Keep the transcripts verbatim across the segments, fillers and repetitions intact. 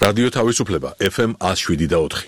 რადიო თავისუფლება ეფ ემ one oh seven და four.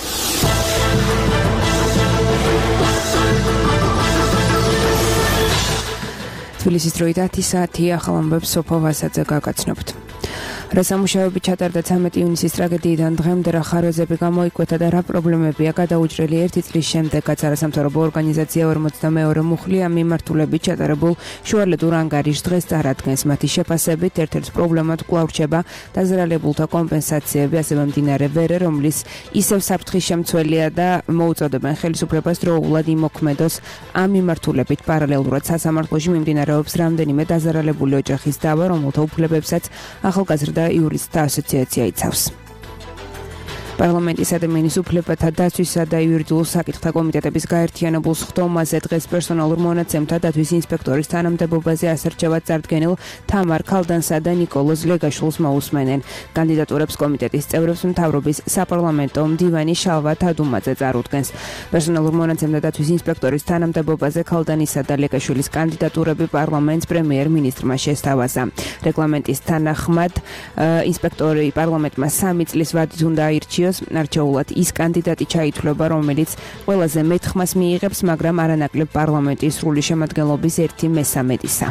თბილისის დროით ათი საათი ახალ ამბებს სოფო ვასაძე გაგაცნობთ. რასამუშავებლები ჩატარდა ცამეტი ივნისის ტრაგედიიდან დღემდე რა ხარვეზები გამოიკვეთა და რა პრობლემებია გადაუჭრელი ერთი წლის შემდეგაც არასამთავრობო ორგანიზაცია ორმოცდამეორე მუხლია მიმართულებით ჩატარებულ შუალედურ ანგარიშს დღეს წარადგენს. მათი შეფასებით ერთ-ერთ პრობლემად კვლავ რჩება დაზრალებულთა კომპენსაციები, ასევე მდინარე ვერე, რომლის ისევ საფრთხის შემცველია და მოუწოდებენ ხელისუფლებას დროულად იმოქმედოს ამ მიმართულებით. პარალელურად სასამართლოში მიმდინარეობს რამდენიმე დაზარალებული ოჯახის დავა, რომელთა უფლებებსაც ახალგაზრდა იურისტთა ასოციაცია იცავს. პარლამენტის ადამიანის უფლებათა დაცვისა და იურიდიულ საკითხთა კომიტეტების გაერთიანებულ სხდომაზე დღეს პერსონალურ მონაცემთა დაცვის ინსპექტორის თანამდებობაზე ასარჩევად წარდგენილ თამარ ქალდანსა და ნიკოლოზ ლეგაშვილს მოусმენენ. კანდიდატურებს კომიტეტის წევრებს მთავრობის საპარლამენტო მდივანი შალვა თადუმაძე წარუდგენს. პერსონალურ მონაცემთა დაცვის ინსპექტორის თანამდებობაზე ქალდანისა და ლეგაშვილის კანდიდატურები პარლამენტს პრემიერ-მინისტრმა შესთავაზა. რეგლამენტის თანახმად ინსპექტორი პარლამენტმა სამი წლის ვადით უნდა აირჩიოს. არჩეულად ის კანდიდატი ჩაითვლება, რომელიც ყველაზე მეტ ხმას მიიღებს, მაგრამ არანაკლებ პარლამენტის სრული შემადგენლობის ერთი მესამედისა.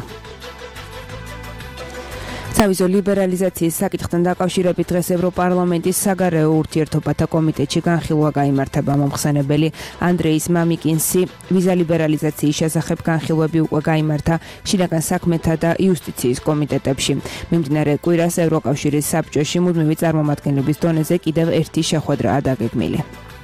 თავისო ლიბერალიზაციის საკითხთან დაკავშირებით დღეს ევროპარლამენტის საგარეო ურთიერთობათა კომიტეტში განხილვა გაიმართება. მომხსენებელი ანდრეის მამიკინსი ვიზა ლიბერალიზაციის შესახებ განხილვები უკვე გაიმართა შინაგან საქმეთა და იუსტიციის კომიტეტებში. მიმდინარე კვირას ევროკავშირის საბჭოში მუდმივი წარმომადგენლობის დონეზე კიდევ ერთი შეხვედრაა დაგეგმილი.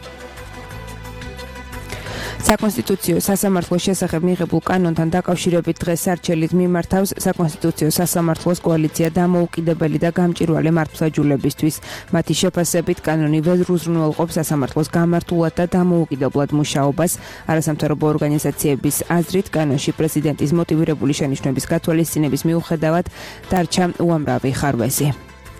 საკონსტიტუციო სასამართლოს შესახებ მიღებულ კანონთან დაკავშირებით დღეს სარჩელით მიმართავს საკონსტიტუციო სასამართლოს კოალიცია დამოუკიდებელი და გამჭვირვალე მართლმსაჯულებისთვის. მათი შეფასებით კანონი ვერ უზრუნველყოფს სასამართლოს გამართულად და დამოუკიდებლად მუშაობას. არასამთავრობო ორგანიზაციების აზრით კანონში პრეზიდენტის მოტივირებული შენიშვნების გათვალისწინების მიუხედავად დარჩა უამრავი ხარვეზი.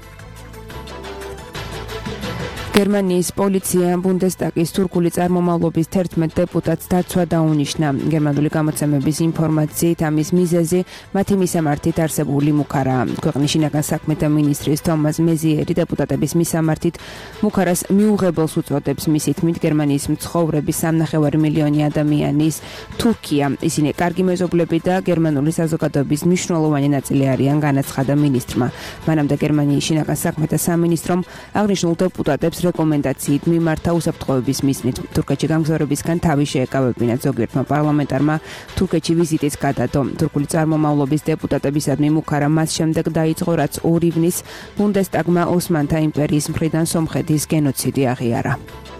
გერმანიის პოლიციამ ბუნდესტაგის თურქული წარმომავლობის თერთმეტ დეპუტატს დაცვა დაუნიშნა. გერმანული გამოცემების ინფორმაციით ამის მიზეზი მათი მისამართით არსებული მუქარაა. ქვეყნის შინაგან საქმეთა მინისტრის თომას მეზიერი დეპუტატების მისამართით მუქარას მიუღებელს უწოდებს. მისი თქმით გერმანიის მცხოვრები სამნახევარი მილიონი ადამიანის თურქია. ისინი კარგი მეზობლები და გერმანული საზოგადოების მნიშვნელოვანი ნაწილი არიან, განაცხადა მინისტრმა. მანამდე გერმანიის შინაგან საქმეთა სამინისტრომ აღნიშნულ დეპუტატებს რეკომენდაციით მიმართა უსაფრთხოების მიზნით. თურქეთში გამგზავრებისგან თავი შეეკავებინა. ზოგიერთმა პარლამენტარმა თურქეთში ვიზიტიც გადადო. თურქული წარმომავლობის დეპუტატებისადმი მუქარა მას შემდეგ დაიწყო, რაც ორ ივნისს ბუნდესტაგმა ოსმანთა იმპერიის მხრიდან სომხეთის გენოციდი აღიარა.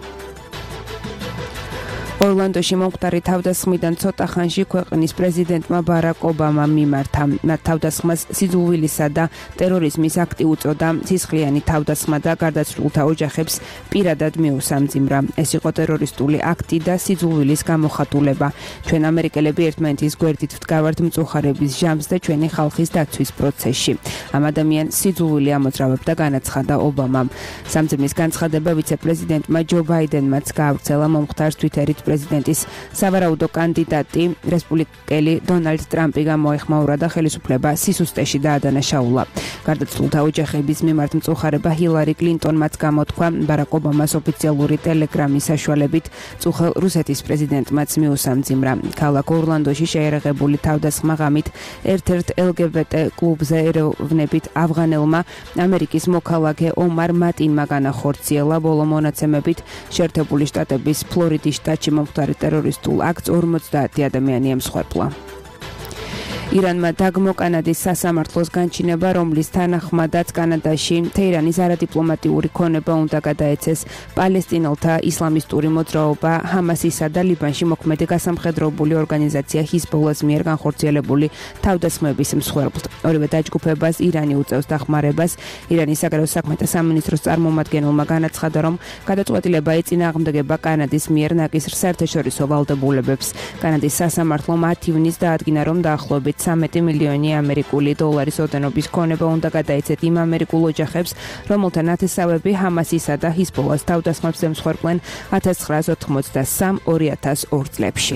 ორლანდოში მომხდარი თავდასხმიდან ცოტა ხანში ქვეყნის პრეზიდენტმა ბარაკ ობამამ მიმართა. მათ თავდასხმას სიძულვილისა და ტერორიზმის აქტი უწოდა. სისხლიანი თავდასხმა და გარდაცვლილთა ოჯახებს პირადად მიუსამძიმრა. ეს იყო ტერორისტული აქტი და სიძულვილის გამოხატულება. ჩვენ ამერიკელები ერთმანეთის გვერდით ვდგავართ მწუხარების ჟამს და ჩვენი ხალხის დაცვის პროცესში. ამ ადამიანს სიძულვილი ამოძრავებდა, განაცხადა ობამამ. სამძიმრის განცხადება ვიცე-პრეზიდენტმა ჯო ბაიდენმაც გაავრცელა. მომხდარს თვიტერით პრეზიდენტის სავარაუდო კანდიდატი რესპუბლიკელი დონალდ ტრამპი გამოეხმაურა და ხელისუფლება სისუსტეში დაადანაშაულა. გარდაცვლილთა ოჯახების მიმართ მწუხარება ჰილარი კლინტონმაც გამოთქვა. ბარაკ ობამას ოფიციალური ტელეგრამის საშუალებით წუხელ რუსეთის პრეზიდენტმაც მიუსამძიმრა. ქალაქ ორლანდოში შეერაღებული თავდასხმა ღამით ერთ-ერთ ელ გი ბი ტი კლუბზე ეროვნებით ავღანელმა ამერიკის მოქალაქე ომარ მატინმა განახორციელა. ბოლო მონაცემებით შეერთებული შტატების ფლორიდის შტატში მომხდარი ტერორისტულ აქტს ორმოცდაათი ადამიანი ემსხვერპლა. ირანმა დაგმო კანადის სასამართლოს განჩინება, რომლის თანახმადაც კანადაში თეირანის არადიპლომატიური ქონება უნდა გადაეცეს პალესტინელთა ისლამისტური მოძრაობა ჰამასისა და ლიბანში მოქმედი გასამხედროებული ორგანიზაცია ჰიზბოლას მიერ განხორციელებული თავდასხმების მსხვერპლთ. ორივე დაჯგუფებას ირანი უწევს დახმარებას. ირანის საგარეო საქმეთა სამინისტროს წარმომადგენელმა განაცხადა, რომ გადაწყვეტილება ეწინააღმდეგება კანადის მიერ ნაკისრ საერთაშორისო ვალდებულებებს. კანადის სასამართლომ ათი ივნისს დაადგინა, რომ დაახლოებით ცამეტი მილიონი ამერიკული დოლარის ოდენობის ქონება უნდა გადაეცეთ იმ ამერიკულ ოჯახებს, რომელთა ნათესავები ჰამასისა და ჰიზბოლას თავდასხმებს ემსხვერპლენ ათას ცხრაას ოთხმოცდასამ ორი ათას ორ წლებში.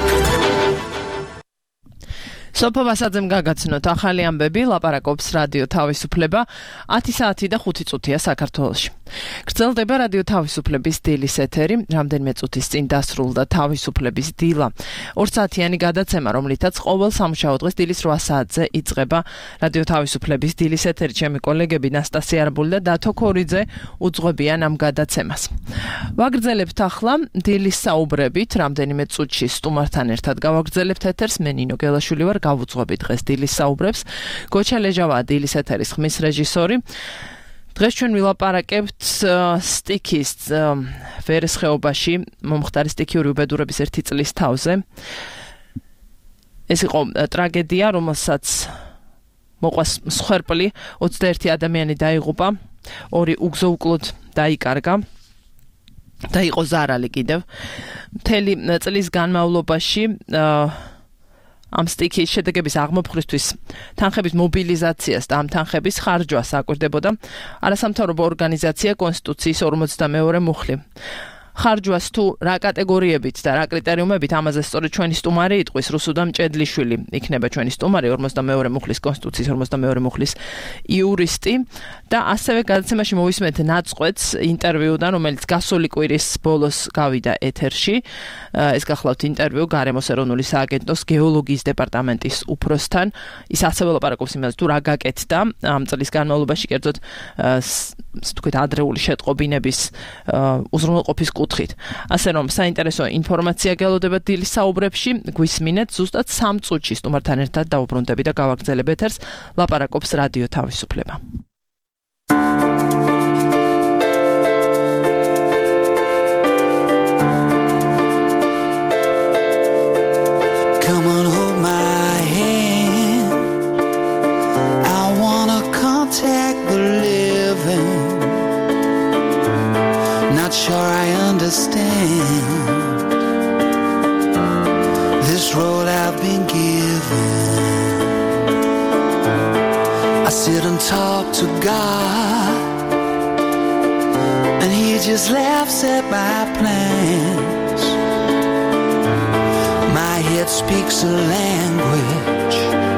სოფო ვასაძემ გაგაცნოთ ახალი ამბები, ლაპარაკობს რადიო თავისუფლება. ათი საათი და ხუთი წუთია საქართველოში. გრძელდება რადიო თავისუფლების დილის ეთერი, რამდენიმე წუთის წინ დასრულდა თავისუფლების დილა. ორ საათიანი გადაცემა, რომლითაც ყოველ სამუშაო დღეს დილის რვა საათზე იწყება რადიო თავისუფლების დილის ეთერი. ჩემი კოლეგები ნასტასია არბული და დათო ქორიძე უძღვებიან ამ გადაცემას. ვაგრძელებთ ახლა დილის საუბრებით, რამდენიმე წუთში სტუმართან ერთად გავაგრძელებთ ეთერს. მე ნინო გელაშვილი ვარ, გავუძღვები დღეს დილის საუბრებს. გოჩა ლეჟავაა დილის ეთერის ხმის რეჟისორი. დღეს ჩვენ ვილაპარაკებთ სტიქის ვერესხეობაში მომხდარი სტიქიური უბედურების ერთი წლის თავზე. ეს იყო ტრაგედია, რომელსაც მოყვა მსხვერპლი ოცდაერთი ადამიანი დაიღუპა, ორი უგზო-უკლოდ დაიკარგა და იყო ზარალი კიდევ. მთელი წლის განმავლობაში ამ სტიქის შედეგების აღმოფხვრისთვის თანხების მობილიზაციას და ამ თანხების ხარჯვას აკვირდებოდა არასამთავრობო ორგანიზაცია კონსტიტუციის ორმოცდამეორე მუხლი. ხარჯვას თუ რა კატეგორიებით და რა კრიტერიუმებით, ამაზე სწორედ ჩვენი სტუმარი იტყვის. რუსუდამ ჭედლიშვილი იქნება ჩვენი სტუმარი, ორმოცდამეორე მუხლის კონსტიტუციის ორმოცდამეორე მუხლის იურისტი და ასევე გადაცემაში მოვისმენთ ნაწყვეტს ინტერვიუდან, რომელიც გასული კვირის ბოლოს გავიდა ეთერში. ეს გახლავთ ინტერვიუ გარემოს ეროვნული სააგენტოს გეოლოგიის დეპარტამენტის უფროსთან. ის ასევე ლაპარაკობს იმაზე, თუ რა გაკეთდა ამ წლის განმავლობაში, კერძოდ თქვით ადრეული შეტყობინების უზრუნველყოფის კუთხით. ასე რომ საინტერესო ინფორმაცია გელოდება დილის საუბრებში, გვისმინეთ ზუსტად სამ წუთში სტუმართან ერთად დავუბრუნდები და გავაგრძელებ ეთერს. ლაპარაკობს რადიო თავისუფლება. Come on, hold my hand. I wanna contact the living. Not sure I understand this road I've been given. I sit and talk to God, and He just laughs at my plans. My head speaks a language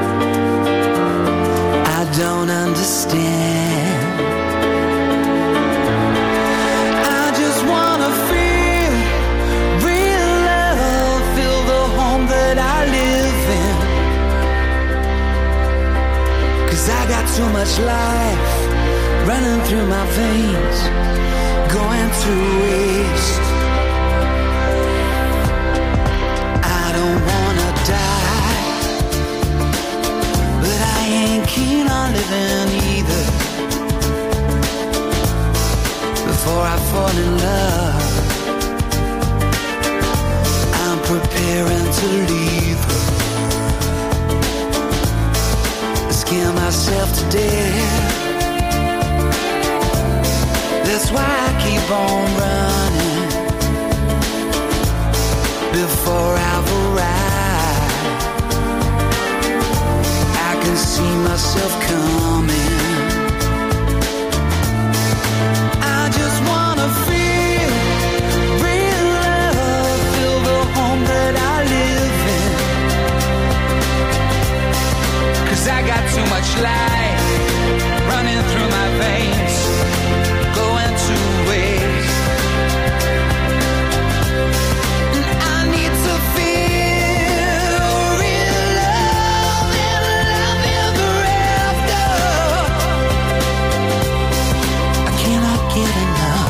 I don't understand. I just wanna feel real love, feel the home that I live in. 'Cause I got too much life running through my veins, going to waste. I don't wanna die, but I ain't keen on living either. Before I fall in love, I'm preparing to leave her. Scare myself to death. That's why I keep on running. Before I've arrived, I can see myself coming. I just wanna feel real love, feel the home that I live in. 'Cause I got too much life running through my veins, going to waste. And I need to feel real love and love ever after. I cannot get enough.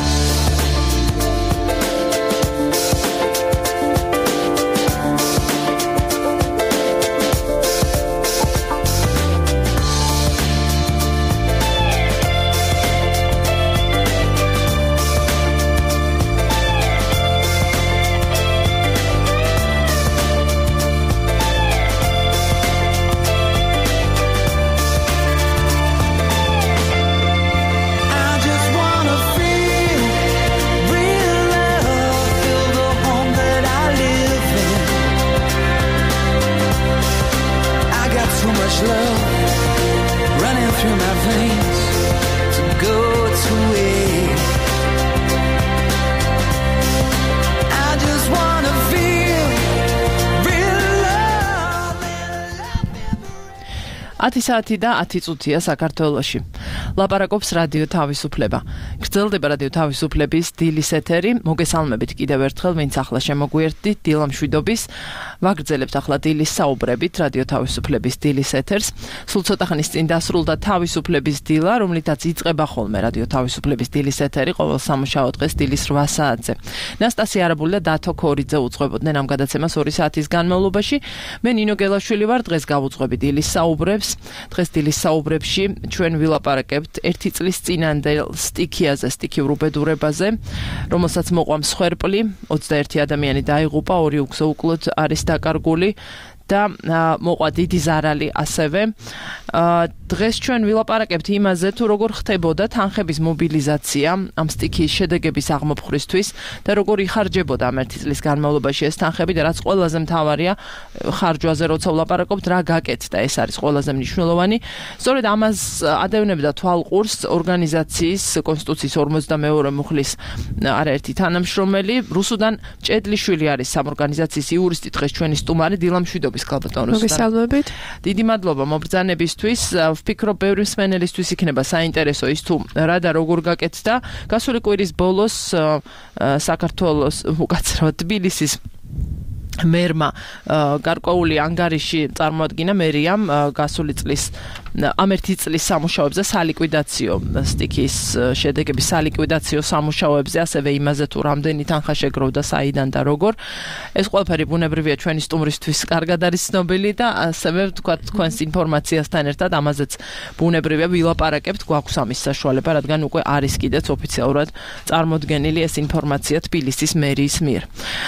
ათი საათი და ათი წუთია საქართველოში. ლაპარაკობს რადიო თავისუფლება. გრძელდება რადიო თავისუფლების დილის ეთერი. მოგესალმებით კიდევ ერთხელ, ვინც ახლა შემოგვიერთდით დილა მშვიდობის. ვაგრძელებთ ახლა დილის საუბრებით რადიო თავისუფლების დილის ეთერს. სულ ცოტა ხნის წინ დასრულდა თავისუფლების დილა, რომლითაც იწყება ხოლმე რადიო თავისუფლების დილის ეთერი ყოველ სამუშაო დღეს დილის რვა საათზე. ნასტასია არაბული და დათო ქორიძე უძღვებოდნენ ამ გადაცემას ორი საათის განმავლობაში. მე ნინო გელაშვილი ვარ, დღეს გავუძღვები დილის საუბრებს. დღეს დილის საუბრებში ჩვენ ვილაპარაკებთ ერთი წლის წინანდელ სტიქიაზე, სტიქიურ უბედურებაზე, რომელსაც მოყვა მსხვერპლი, ოცდაერთი ადამიანი დაიღუპა, ორი უგზო-უკლოდ არის დაკარგული და მოყვა დიდი ზარალი ასევე. დღეს ჩვენ ვილაპარაკებთ იმაზე, თუ როგორ ხდებოდა თანხების მობილიზაცია ამ სტიქიის შედეგების აღმოფხვრისთვის და როგორ იხარჯებოდა ამ ერთი წლის განმავლობაში ეს თანხები და რაც ყველაზე მთავარია, ხარჯვაზე როცა ვლაპარაკობთ, რა გაკეთდა, ეს არის ყველაზე მნიშვნელოვანი. სწორედ ამას ადევნებდა თვალყურს ორგანიზაციის კონსტიტუციის ორმოცდამეორე მუხლის არაერთი თანამშრომელი, რუსუდან ჭედლიშვილი არის ამ ორგანიზაციის იურისტი, დღეს ჩვენი სტუმარი დილა მშვიდობის. მოგესალმებით. დიდი მადლობა მობრძანებისთვის. ვფიქრობ, ბევრი მსმენელისთვის იქნება საინტერესო ის თუ რა და როგორ გაკეთდა. გასული კვირის ბოლოს საქართველოს, უკაცრავად თბილისის მერმა გარკვეული ანგარიში წარმოადგინა მერიამ გასული წლის ამ ერთი წლის სამუშაოებზე სალიკვიდაციო სტიქიის შედეგების სალიკვიდაციო სამუშაოებზე, ასევე იმაზე თუ რამდენი თანხა შეგროვდა საიდან და როგორ. ეს ყველაფერი ბუნებრივია ჩვენი სტუმრისთვის კარგად არის ცნობილი და ასევე ვთქვათ თქვენს ინფორმაციასთან ერთად ამაზეც ბუნებრივია ვილაპარაკებთ, გვაქვს ამის საშუალება, რადგან უკვე არის კიდეც ოფიციალურად წარმოდგენილი ეს ინფორმაცია თბილისის მერიის მიერ.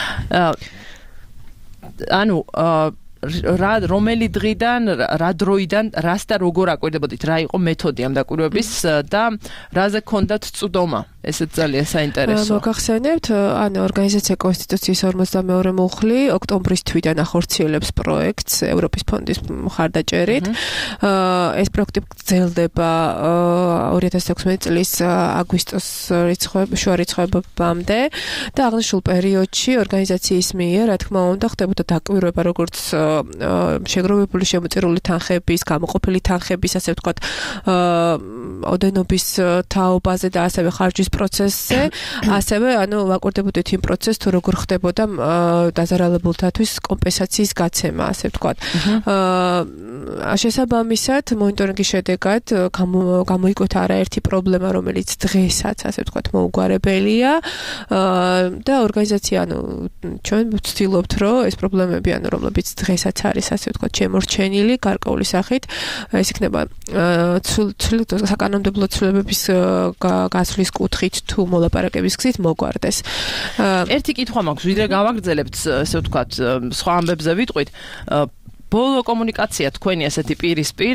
ანუ რა რომელი დღიდან, რა დროიდან, რას და როგორ აკვირდებოდით, რა იყო მეთოდი ამ დაკვირვების და რაზე გქონდათ წვდომა? ესეც ძალიან საინტერესოა. მოგახსენებთ, ანუ ორგანიზაცია კონსტიტუციის ორმოცდამეორე მუხლი ოქტომბრის თვიდან ახორციელებს პროექტს ევროპის ფონდის მხარდაჭერით. ეს პროექტი გრძელდება ორი ათას ექვსმეტი წლის აგვისტოს შუა რიცხვებამდე და აღნიშნულ პერიოდში ორგანიზაციის მიერ, რა თქმა უნდა, ხდებოდა დაკვირვება როგორც შეგროვებული შემოწირული თანხების, გამოყოფილი თანხების, ასე ვთქვათ, ოდენობის თაობაზე და ასევე ხარჯვის პროცესზე, ასევე ანუ ვაკვირდებოდით იმ პროცესს, თუ როგორ ხდებოდა დაზარალებულთათვის კომპენსაციის გაცემა, ასე ვთქვათ. შესაბამისად, მონიტორინგის შედეგად გამოიკვეთა არაერთი პრობლემა, რომელიც დღესაც, ასე ვთქვათ, მოუგვარებელია და ორგანიზაცია, ანუ ჩვენ ვცდილობთ, რომ ეს პრობლემები, ანუ რომლებიც დღესაც არის, ასე ვთქვათ, შემორჩენილი გარკვეული სახით, ეს იქნება საკანონმდებლო ცვლილებების გასვლის კუთხით თუ მოლაპარაკების გზით მოგვარდეს. ერთი კითხვა მაქვს, ვიდრე გავაგრძელებთ, ასე ვთქვათ, სხვა ამბებზე ვიტყვით. ბოლო კომუნიკაცია თქვენი ასეთი პირისპირ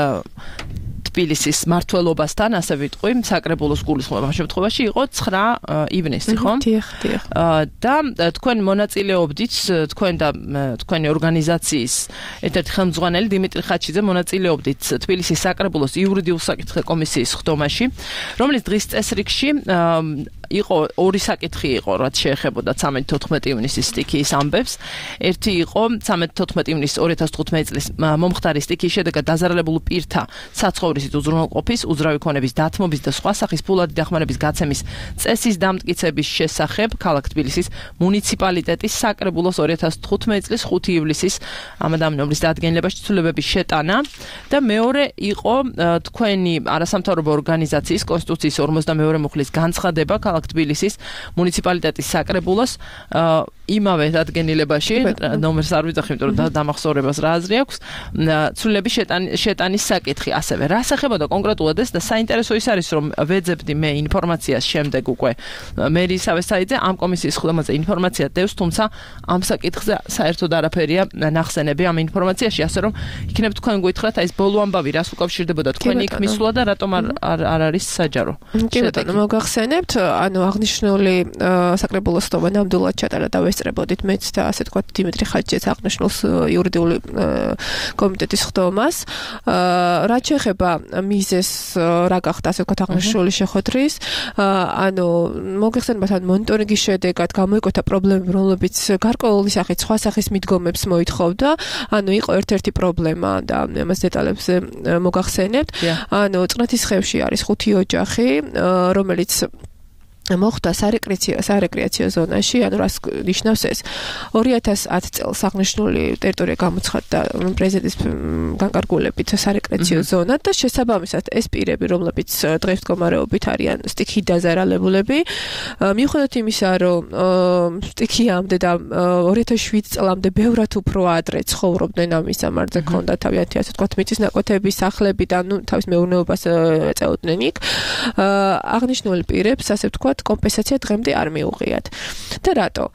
თბილისის მართლობასთან, ასე ვიტყვი, საკრებულოს გულისხმობა შემთხვევაში იყო ცხრა ივნისი, ხო? დიახ, დიახ. და თქვენ მონაწილეობდით, თქვენ და თქვენი ორგანიზაციის ერთ-ერთი ხელმძღვანელი დიმიტრი ხაჩიძე მონაწილეობდით თბილისის საკრებულოს იურიდიულ საკითხთა კომისიის ხდომაში, რომლის დღის წესრიგში იყო ორი საკითხი იყო, რაც შეეხებოდა ცამეტი თოთხმეტი ივნისის სტიქიის ამბებს. ერთი იყო ცამეტი თოთხმეტი ივნისის ორი ათას თხუთმეტი წლის მომხდარი სტიქიის შედეგად დაზარალებულ პირთა საცხოვრისით უზრუნველყოფის, უძრავი ქონების დათმობის და სხვა სახის ფულადი დახმარების გაცემის წესის დამტკიცების შესახებ ქალაქ თბილისის მუნიციპალიტეტის საკრებულოს ორი ათას თხუთმეტი წლის ხუთი ივლისის ამ ადამიანის დადგენილებაში ცვლილებების შეტანა და მეორე იყო თქვენი არასამთავრობო ორგანიზაციის კონსტიტუციის ორმოცდამეორე მუხლის განცხადება ქალაქ თბილისის მუნიციპალიტეტის საკრებულოს იმავე დადგენილებაში, ნომერს არ ვიძახი, იმიტომ რომ დამახსოვრებას რა აზრი აქვს, ცვლილების შეტანის საკითხი ასევე. რა სახებოდა კონკრეტულად ეს და საინტერესო ის არის, რომ ვეძებდი მე ინფორმაციას შემდეგ უკვე მერიის ავესაიძე ამ კომისიის ხდომაზე ინფორმაცია დევს, თუმცა ამ საკითხზე საერთოდ არაფერია ნახსენები ამ ინფორმაციაში, ასე რომ იქნებ თქვენ გითხრათ, აი ეს ბოლო ამბავი რას უკავშირდებოდა თქვენი იქ მისვლა და რატომ არ არის საჯარო. კი ბატონო, მოგახსენებთ, ანუ აღნიშნული საკრებულოს ხდომა ნამდვილად ჩატარა და დავესწრებოდით მეც და ასე ვთქვათ დიმიტრი ხაჯიძეც აღნიშნულს იურიდიული კომიტეტის ხდომას. რაც შეეხება მიზეს რა გახდა ასე ვთქვათ აღნიშნული შეხვედრის, ანუ მოგეხსენებათ ან მონიტორინგის შედეგად გამოიკვეთა პრობლემები, რომლებიც გარკვეული სახით სხვა სახის მიდგომებს მოითხოვდა. ანუ იყო ერთ-ერთი პრობლემა და ამას დეტალებზე მოგახსენებთ. ანუ წნეთისხევში არის ხუთი ოჯახი, რომელიც მოხდა სარეკრეაციო სარეკრეაციო ზონაში, ანუ რას ნიშნავს ეს? ორი ათას ათი წელს აღნიშნული ტერიტორია გამოცხადდა პრეზიდენტის განკარგულებით სარეკრეაციო ზონად და შესაბამისად ეს პირები, რომლებიც დღეს მდგომარეობით არიან სტიქიით დაზარალებულები, მიუხედავად იმისა, რომ სტიქიამდე და ორი ათას შვიდი წლამდე ბევრად უფრო ადრე ცხოვრობდნენ ამის სამარძე ქონდა თავიანთი ასე ვთქვათ მიწის ნაკვეთები, სახლები და ნუ თავის მეურნეობას ეწეოდნენ იქ. აღნიშნული პირებს ასე ვთქვათ კომპენსაცია დღემდე არ მიუღიათ. და რატო?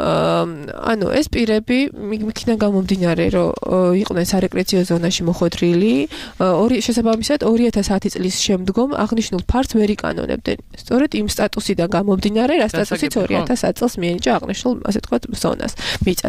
ანუ ეს პირები იქიდან გამომდინარე, რომ იყვნენ სარეკრეაციო ზონაში მოხვედრილი, ორი შესაბამისად ორი ათას ათი წლის შემდგომ აღნიშნულ ფართს ვერ იკანონებდნენ. სწორედ იმ სტატუსიდან გამომდინარე, რა სტატუსიც ორი ათას ათი წელს მიენიჭა აღნიშნულ, ასე ვთქვათ, ზონას, მიწას.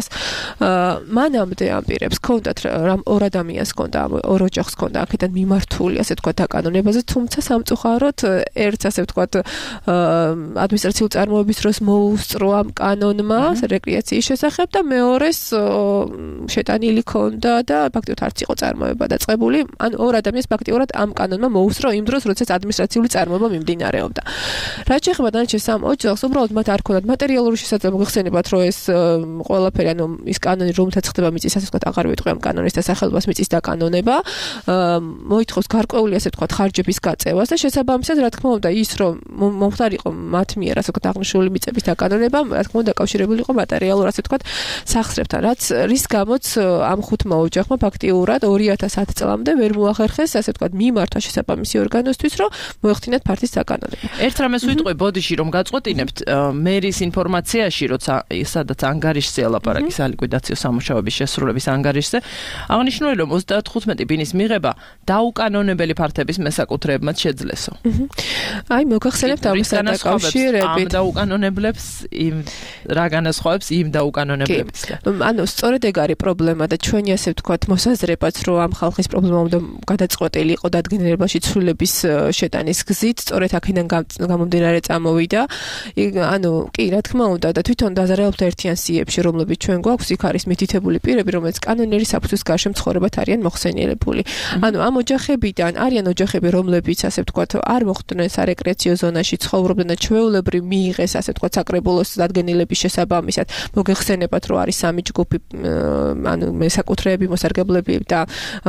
მანამდე ამ პირებს ჰქონდათ რამ ორ ადამიანს ჰქონდა, ორ ოჯახს ჰქონდა აქედან მიმართული, ასე ვთქვათ, დაკანონებაზე, თუმცა სამწუხაროდ ერთ, ასე ვთქვათ, ადმინისტრაციული წარმოების დროს მოუსწრო ამ კანონმა რეკრეაციის შესახებ და მეორეს შეტანილი ქონდა და ფაქტიურად არც იყო წარმოება დაწყებული. ან ორ ადამიანს ფაქტიურად ამ კანონმა მოუსწრო იმ დროს, როდესაც ადმინისტრაციული წარმოება მიმდინარეობდა. რაც შეეხება დანარჩენ სამ ოჯახს, უბრალოდ მათ არ ქონდათ მატერიალური შესაძლებლობა. გიხსენებათ, რომ ეს ყველაფერი, ანუ ის კანონი, რომელთაც ხდება მიწის, ასე ვთქვათ, აღარ ვიტყვი ამ კანონის დასახელებას მიწის დაკანონება, მოითხოვს გარკვეული, ასე ვთქვათ, ხარჯების გაწევას და შესაბამისად, რა თქმა უნდა, ის რომ მომხდარიყო მათ მიერ, ასე ვთქვათ, აღნიშნული მიწების დაკანონება, რა თქმა უნდა, დაკავშირებული იყო მატერიალურ, ასე ვთქვათ, სახსრებთან, რაც რის გამოც ამ ხუთმა ოჯახმა ფაქტიურად ორი ათას ათი წლამდე ვერ მოახერხეს, ასე ვთქვათ, მიმართა შესაბამისი ორგანოსთვის, რომ მოეხდინათ ფართის დაკანონება. ერთ რამეს ვიტყვი ბოდიში, რომ გაწყვეტინებთ მერის ინფორმაციაში, როცა სადაც ანგარიშზე ელაპარაკი სალიკვიდაციო სამუშაოების შესრულების ანგარიშზე, აღნიშნული, რომ ოცდათხუთმეტი ბინის მიღება დაუკანონებელი ფართების მესაკუთრეებმაც შეძლესო. აი, მოგახსენებთ ამასთან დაკავშირებით. ამ დაუკანონებლებს იმ რა განასხვავებს იმ დაუკანონებლებს? ანუ სწორედ ეგ არის პრობლემა და ჩვენი ასე ვთქვათ მოსაზრებაც, რომ ამ ხალხის პრობლემა უნდა გადაწყვეტილი იყო დადგენილებაში ცვლილების შეტანის გზით, სწორედ აქედან გამომდინარე წამოვიდა. ანუ კი, რა თქმა უნდა და თვითონ დაზარალებულთა ერთიან სიებში, რომლებიც ჩვენ გვაქვს, იქ არის მითითებული პირები, რომლებიც კანონიერი საფუძვლის გარშემო ცხოვრებად არიან მოხსენიებული. ანუ ამ ოჯახებიდან არიან ოჯახები, რომლებიც ასე ვთქვათ არ მოხვდნენ სარეკრეაციო ზონაში, ცხოვრობდნენ და ჩვეულებრივ მიიღეს ასე ვთქვათ საკრებულოს დადგენილების შესაბამისად. მოგეხსენებათ, რომ არის სამი ჯგუფი, ანუ მესაკუთრეები, მოსარგებლები და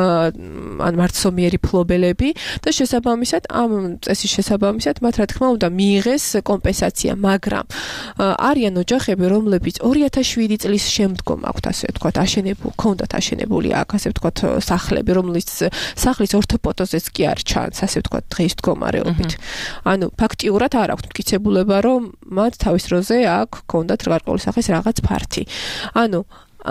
ან მართლმსომიერი ფლობელები და შესაბამისად ამ წესის შესაბამისად მათ რა თქმა უნდა მიიღეს კომპენსაცია, მაგრამ არიან ოჯახები, რომლებიც ორი ათას შვიდი წლის შემდგომ აქვთ ასე ვთქვათ აშენებული, ქონდათ აშენებული აქ ასე ვთქვათ სახლები, რომლის სახლის ორთოპოტოზეც კი არ ჩანს ასე ვთქვათ დღის მდგომარეობით. ანუ ფაქტიურად არ აქვთ მტკიცებულება, რომ მათ თავის დროზე აქ ქონდათ გარკვეული სახის რაღაც ფართი. ანუ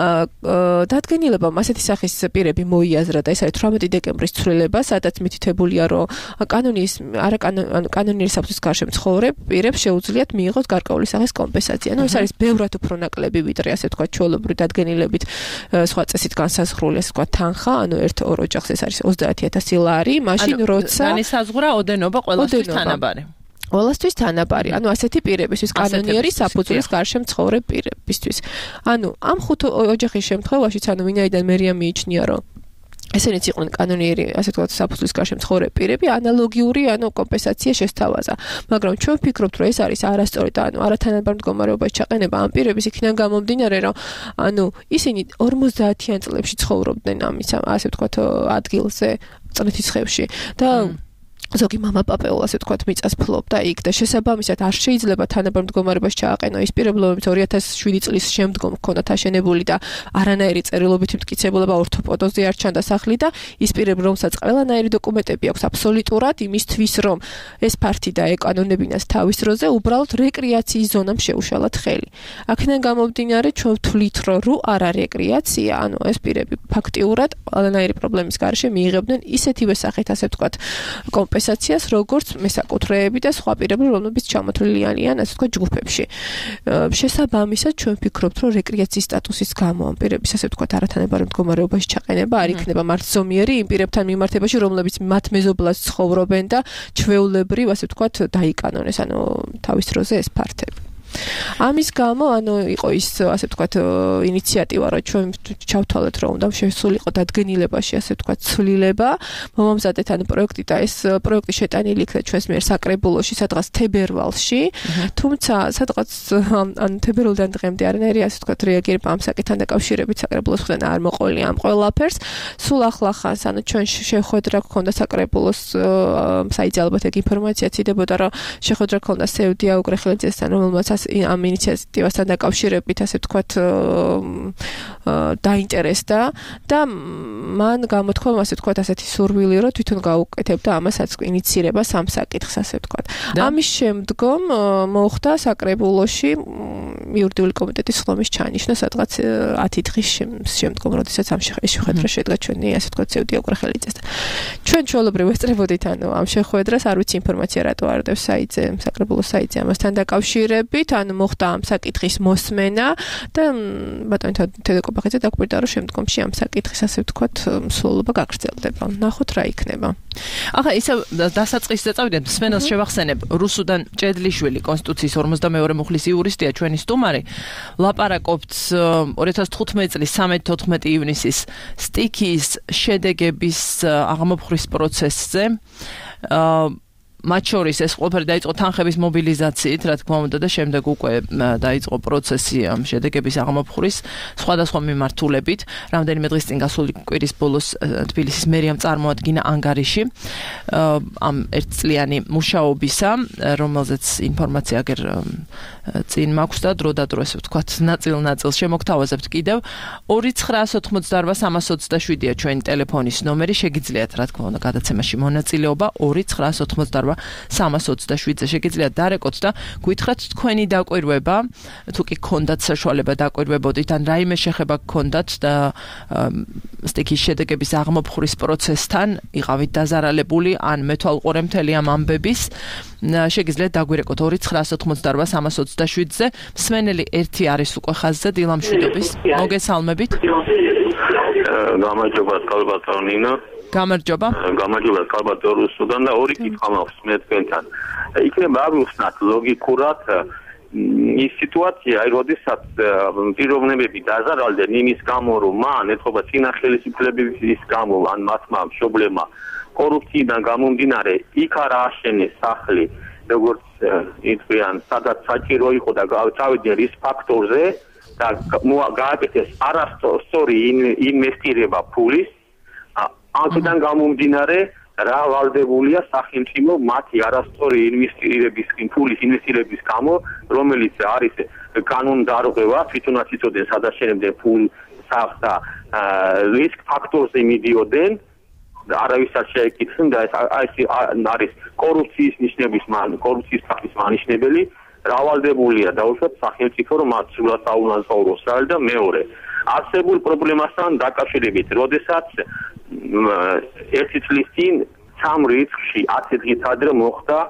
დადგენილებამ ასეთი სახის პირები მოიაზრა და ეს არის თვრამეტი დეკემბრის ცვლილება, სადაც მითითებულია, რომ კანონის ანუ კანონიერი საფუძვლის გარშემო ცხოვრებ პირებს შეუძლიათ მიიღოს გარკვეული სახის კომპენსაცია. ანუ ეს არის ბევრად უფრო ნაკლები, ვიდრე ასე ვთქვათ ჩვეულებრივი დადგენილებით სხვა წესით განსაზღვრული ასე ვთქვათ თანხა, ანუ ერთ ორ ოჯახს ეს არის ოცდაათი ათასი ლარი, მაშინ როცა განისაზღვრა ოდენობა ყველასთვის თანაბარი. ყველასთვის თანაბარი. ანუ ასეთი პირებისთვის კანონიერი საფუძვლის გარშემო ცხოვრებ პირებისთვის. ანუ ამ ხუთ ოჯახის შემთხვევაშიც, ანუ ვინაიდან მერია მიიჩნია, რომ ესენიც იყვნენ კანონიერი, ასე ვთქვათ, საფუძვლის გარშემო ცხოვრებ პირები, ანალოგიური, ანუ კომპენსაცია შესთავაზა. მაგრამ ჩვენ ვფიქრობთ, რომ ეს არის არასწორი და ანუ არათანაბარ მდგომარეობაში ჩაყენება ამ პირების იქიდან გამომდინარე, რომ ანუ ისინი ორმოცდაათიან წლებში ცხოვრობდნენ ამის, ასე ვთქვათ, ადგილზე, წნეთისხევში და ზოგი мама პაპეულ ასე ვთქვათ მიწას ფლობდა იქ და შესაბამისად არ შეიძლება თანაბარ მდგომარეობაში ჩააყენო ის პირები, რომლებიც ორი ათას შვიდი წლის შემდგომ ჰქონდათ აშენებული და არანაირი წერილებითი მტკიცებულება ორთოპოდოზე არ ჩანდა სახლი და ის პირები, რომელსაც ყველანაირი დოკუმენტები აქვს აბსოლუტურად იმისთვის, რომ ეს ფართი დაეკანონებინას თავის დროზე, უბრალოდ რეკრეაციის ზონამ შეუშალათ ხელი. აქედან გამომდინარე, ჩვენ ვთვლით, რომ რო არა რეკრეაცია, ანუ ეს პირები ფაქტიურად ყველანაირი პრობლემის გარშემო მიიღებდნენ ისეთივე სახით, ასე ვთქვათ, კომპენსაციას, როგორც მესაკუთრეები და სხვა პირები, რომლებიც ჩამოთვლილი არიან, ასე ვთქვათ, ჯგუფებში. შესაბამისად, ჩვენ ვფიქრობთ, რომ რეკრეაციის სტატუსის გამო ამ პირების, ასე ვთქვათ, არათანაბარ მდგომარეობაში ჩაყენება არ იქნება მარცომიერი იმ პირებთან მიმართებაში, რომლებიც მათ მეზობლად ცხოვრობენ და ჩვეულებრივ, ასე ვთქვათ, დაიკანონეს, ანუ თავის დროზე ეს ფართები. ამის გამო, ანუ იყო ის, ასე ვთქვათ, ინიციატივა, რომ ჩვენ ჩავთვალეთ, რომ უნდა შესულიყო დადგენილებაში, ასე ვთქვათ, ცვლილება, მომამზადეთ ანუ პროექტი და ეს პროექტი შეტანილი იქნა ჩვენს მიერ საკრებულოში, სადღაც თებერვალში, თუმცა სადღაც ან თებერვალიდან დღემდე არანაირი, ასე ვთქვათ, რეაგირება ამ საკითხთან დაკავშირებით საკრებულოს მხრიდან არ მოყოლია ამ ყველაფერს. სულ ახლახანს, ანუ ჩვენ შეხვედრა გქონდა საკრებულოს საიტზე ალბათ ეგ ინფორმაცია ცდებოდა, რომ შეხვედრა გქონდა სევდია უგრეხელიძესთან, რომელმაც ამ ინიციატივასთან დაკავშირებით, ასე ვთქვათ, დაინტერესდა და მან გამოთქვა, ასე ვთქვათ, ასეთი სურვილი, რომ თვითონ გაუკეთებდა ამასაც ინიცირებას ამ საკითხს, ასე ვთქვათ. ამის შემდგომ მოხდა საკრებულოში იურიდიული კომიტეტის ხლომის ჩანიშვნა, სადღაც ათი დღის შემდგომ, როდესაც ამ შეხვედრა შედგა ჩვენი, ასე ვთქვათ, სევდია უგრეხელიძესთან. ჩვენ ჩვეულებრივ ვესწრებოდით, ანუ ამ შეხვედრას, არ ვიცი ინფორმაცია რატო არ დევს საიტზე, საკრებულოს საიტზე ამასთან დაკავშირებით. ანუ მოხდა ამ საკითხის მოსმენა და ბატონი თედეკობახიძე დაგვირდა, რომ შემდგომში ამ საკითხის, ასე ვთქვათ, მსვლელობა გაგრძელდება. ნახოთ რა იქნება. ახლა ისე დასაწყისზე წავიდეთ, მსმენელს შევახსენებ, რუსუდან ჭედლიშვილი, კონსტიტუციის ორმოცდამეორე მუხლის იურისტია, ჩვენი სტუმარი, ლაპარაკობთ ორი ათას თხუთმეტი წლის სამეთოთხმეტი ივნისის სტიქიის შედეგების აღმოფხრის პროცესზე. მათ შორის ეს ყველაფერი დაიწყო თანხების მობილიზაციით, რა თქმა უნდა, და შემდეგ უკვე დაიწყო პროცესი ამ შედეგების აღმოფხრის სხვადასხვა მიმართულებით. რამდენიმე დღის წინ გასული კვირის ბოლოს თბილისის მერიამ წარმოადგინა ანგარიში ამ ერთწლიანი მუშაობისა, რომელზეც ინფორმაცია აგერ წინ მაქვს და დრო და დრო, ესე ვთქვათ, ნაწილ-ნაწილ შემოგთავაზებთ კიდევ. ორი ცხრაას ოთხმოცდაარბა სამას ოცდაშვიდია ჩვენი ტელეფონის ნომერი, შეგიძლიათ, რა თქმა უნდა, გადაცემაში მონაწილეობა ორი ცხრაას ოთხმოცდაარბა სამას ოცდაშვიდზე შეგიძლიათ დარეკოთ და გითხრათ თქვენი დაკვირვება, თუ კი გქონდათ საშუალება დაკვირვებოდით, ან რაიმე შეხება გქონდათ და სტიქიის შედეგების აღმოფხრის პროცესთან იყავით დაზარალებული, ან მეთვალყურე მთელი ამ ამბების, შეგიძლიათ დაგვირეკოთ ორი ცხრაას ოთხმოცდაარბა სამას ოცდაშვიდზე. მსმენელი ერთი არის უკვე ხაზზე, დილამშვიდობის. მოგესალმებით. გამარჯობა, კალბატონ ნინო. გამარჯობა. გამარჯობა, კალბატონ რუსუდან და ორი კითხვა მაქვს მე თქვენთან. იქნება ავიხსნათ ლოგიკურად ის სიტუაცია, აი, როდესაც პიროვნებები დაზარალდნენ იმის გამო, რომ მან ეთქობა წინა ხელისუფლებების გამო, ან მათმა მშობლებმა კორუფციიდან გამომდინარე, იქ არ ააშენეს სახლი, როგორც ითქვიან, სადაც საჭირო იყო და წავიდნენ რის ფაქტორზე და გააკეთეს არასწორი ინვესტირება ფულის, აქედან გამომდინარე რა ვალდებულია სახელმწიფო მათი არასწორი ინვესტირების ფულის ინვესტირების გამო, რომელიც არის კანონდარღვევა, თვითონაც იწოდნენ სადაშენებდნენ ფულ სახლს და რისკ ფაქტორზე მიდიოდნენ. არავის არ შეეკითხნენ და ეს არის კორუფციის ნიშნების კორუფციის ფაქტის მანიშნებელი, რა ვალდებულია დაუშვათ სახელმწიფო, რომ მათ სრულად აუნაზღაუროს რა და მეორე. არსებულ პრობლემასთან დაკავშირებით, როდესაც ერთი წლის წინ სამ რიცხვში ათი დღით ადრე მოხდა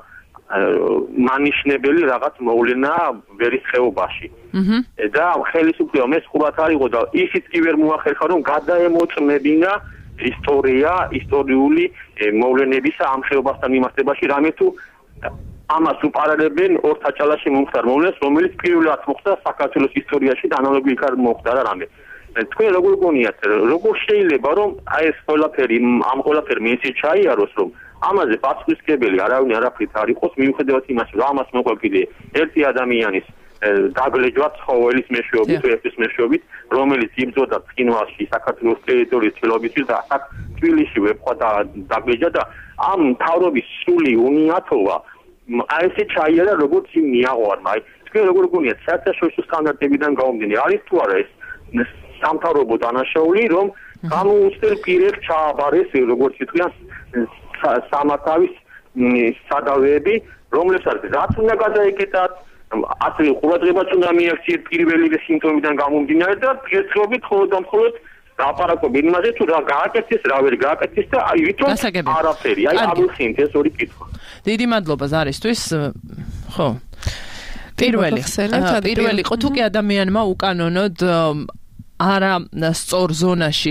მანიშნებელი რაღაც მოვლენა ვერის ხეობაში. და ხელისუფლებამ ეს ყურად არ იყო და ისიც კი ვერ მოახერხა, რომ გადაემოწმებინა ისტორია, ისტორიული მოვლენებისა ამ ხეობასთან მიმართებაში, რამე თუ ამას უპარალებენ ორ საჭალაში მომხდარ მოვლენას, რომელიც პირველად მოხდა საქართველოს ისტორიაში და ანალოგიურად არ მოხდა და რამე. თქვენ როგორ გონიათ, როგორ შეიძლება რომ აი ეს ყველაფერი ამ ყველაფერმა ისე ჩაიაროს, რომ ამაზე პასუხისმგებელი არავინ არაფრით არ იყოს, მიუხედავად იმას, რომ ამას მოყვა კიდე ერთი ადამიანის დაგლეჯვა ცხოველის მეშვეობით, ერთის მეშვეობით, რომელიც იბრძოდა ცხინვალში საქართველოს ტერიტორიის ცვლილობისთვის და აქ თბილისში ვეყვა და დაგლეჯა და ამ მთავრობის სრული უნიათობა აი ესე ჩაიარა, როგორც იმ მიაღვარმა. აი თქვენ როგორ გონიათ, საერთაშორისო სტანდარტებიდან გამომდინარე, არის თუ არა ეს სამთავრობო დანაშაული, რომ გამოუცდელ პირებს ჩააბარეს, როგორც ითქვიან, სამართავის სადავეები, რომლებსაც რაც უნდა გადაეკეტათ, ასე ყურადღებაც უნდა მიაქციეს პირველივე სიმპტომიდან გამომდინარე და ერთდროულად მხოლოდ და მხოლოდ ლაპარაკობ იმაზე თუ რა გააკეთეს, რა ვერ გააკეთეს და აი ვითომ არაფერი. აი ამიხინთ ეს ორი კითხვა. დიდი მადლობა ზარისთვის. ხო. პირველი პირველი იყო თუ კი ადამიანმა უკანონოდ არა სწორ ზონაში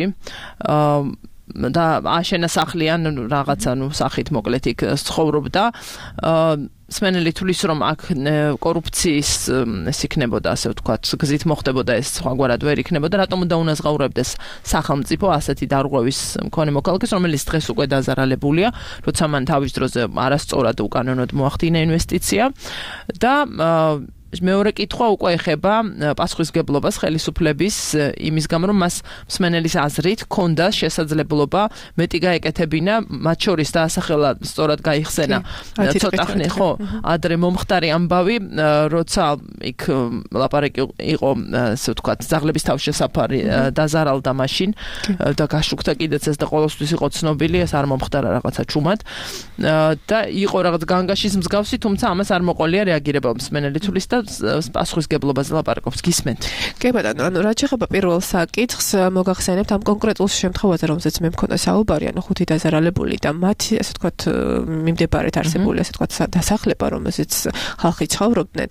და აშენა სახლი ან რაღაცა ნუ სახით მოკლედ იქ ცხოვრობდა სმენელი თulis რომ აქ კორუფციის ეს იქნებოდა ასე ვთქვათ გზით მოხდებოდა ეს სხვაგვარად ვერ იქნებოდა რატომ უნდა უნაზღაურებდეს სახელმწიფო ასეთი დარღვევის მქონე მოქალაქეს რომელიც დღეს უკვე დაზარალებულია როცა მან თავის დროზე არასწორად უკანონოდ მოახდინა ინვესტიცია და მეორე კითხვა უკვე ეხება პასუხისგებლობას ხელისუფლების იმის გამო რომ მას მსმენელის აზრით ქონდა შესაძლებლობა მეტი გაეკეთებინა მათ შორის დაასახელა სწორად გაიხსენა ცოტა ხნი ხო ადრე მომხდარი ამბავი როცა იქ ლაპარაკი იყო ასე ვთქვათ ძაღლების თავშესაფარი დაზარალდა მაშინ და გაშუქდა კიდეც ეს და ყოველთვის იყო ცნობილი ეს არ მომხდარა რაღაცა ჩუმად და იყო რაღაც განგაშის მსგავსი თუმცა ამას არ მოყოლია რეაგირება მსმენელი თulis და პასუხისგებლობაზე ლაპარაკობს გისმენთ. კი ბატონო, ანუ რაც შეეხება პირველ საკითხს, მოგახსენებთ ამ კონკრეტულ შემთხვევაზე, რომელზეც მე მქონდა საუბარი, ანუ ხუთი დაზარალებული და მათი, ასე ვთქვათ, მიმდებარედ არსებული, ასე ვთქვათ, დასახლება, რომელზეც ხალხი ცხოვრობდნენ.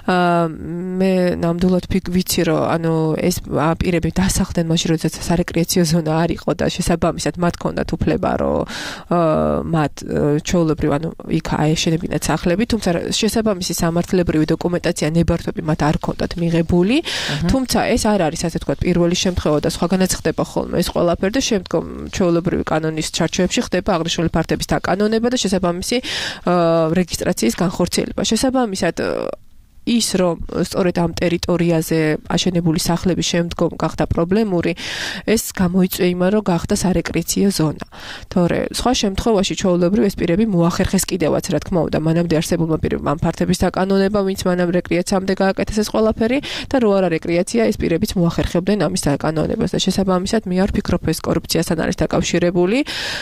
მე ნამდვილად ვიცი, რომ ანუ ეს პირები დასახლდნენ მაშინ, როდესაც სარეკრეაციო ზონა არ იყო და შესაბამისად მათ ჰქონდათ უფლება, რომ მათ ჩვეულებრივ ანუ იქ აეშენებინათ სახლები, თუმცა შესაბამისი სამართლებრივი დოკუმენტაცია ნებართვები მათ არ ჰქონდათ მიღებული, თუმცა ეს არ არის ასე ვთქვათ პირველი შემთხვევა და სხვაგანაც ხდება ხოლმე ეს ყველაფერი და შემდგომ ჩვეულებრივი კანონის ჩარჩოებში ხდება აღნიშნული ფაქტების დაკანონება და შესაბამისი რეგისტრაციის განხორციელება. შესაბამისად ის რომ სწორედ ამ ტერიტორიაზე აშენებული სახლების შემდგომ გახდა პრობლემური, ეს გამოიწვია იმან, რომ გახდა სარეკრეაციო ზონა. თორე სხვა შემთხვევაში ჩვეულებრივ ეს პირები მოახერხეს კიდევაც, რა თქმა უნდა, მანამდე არსებულმა პირებმა ამ ფაქტების დაკანონება, ვინც მანამ რეკრეაციამდე გააკეთეს ეს ყველაფერი და რო არა რეკრეაცია, ეს პირებიც მოახერხებდნენ ამის დაკანონებას და შესაბამისად მე არ ვფიქრობ ეს კორუფციასთან არის დაკავშირებული.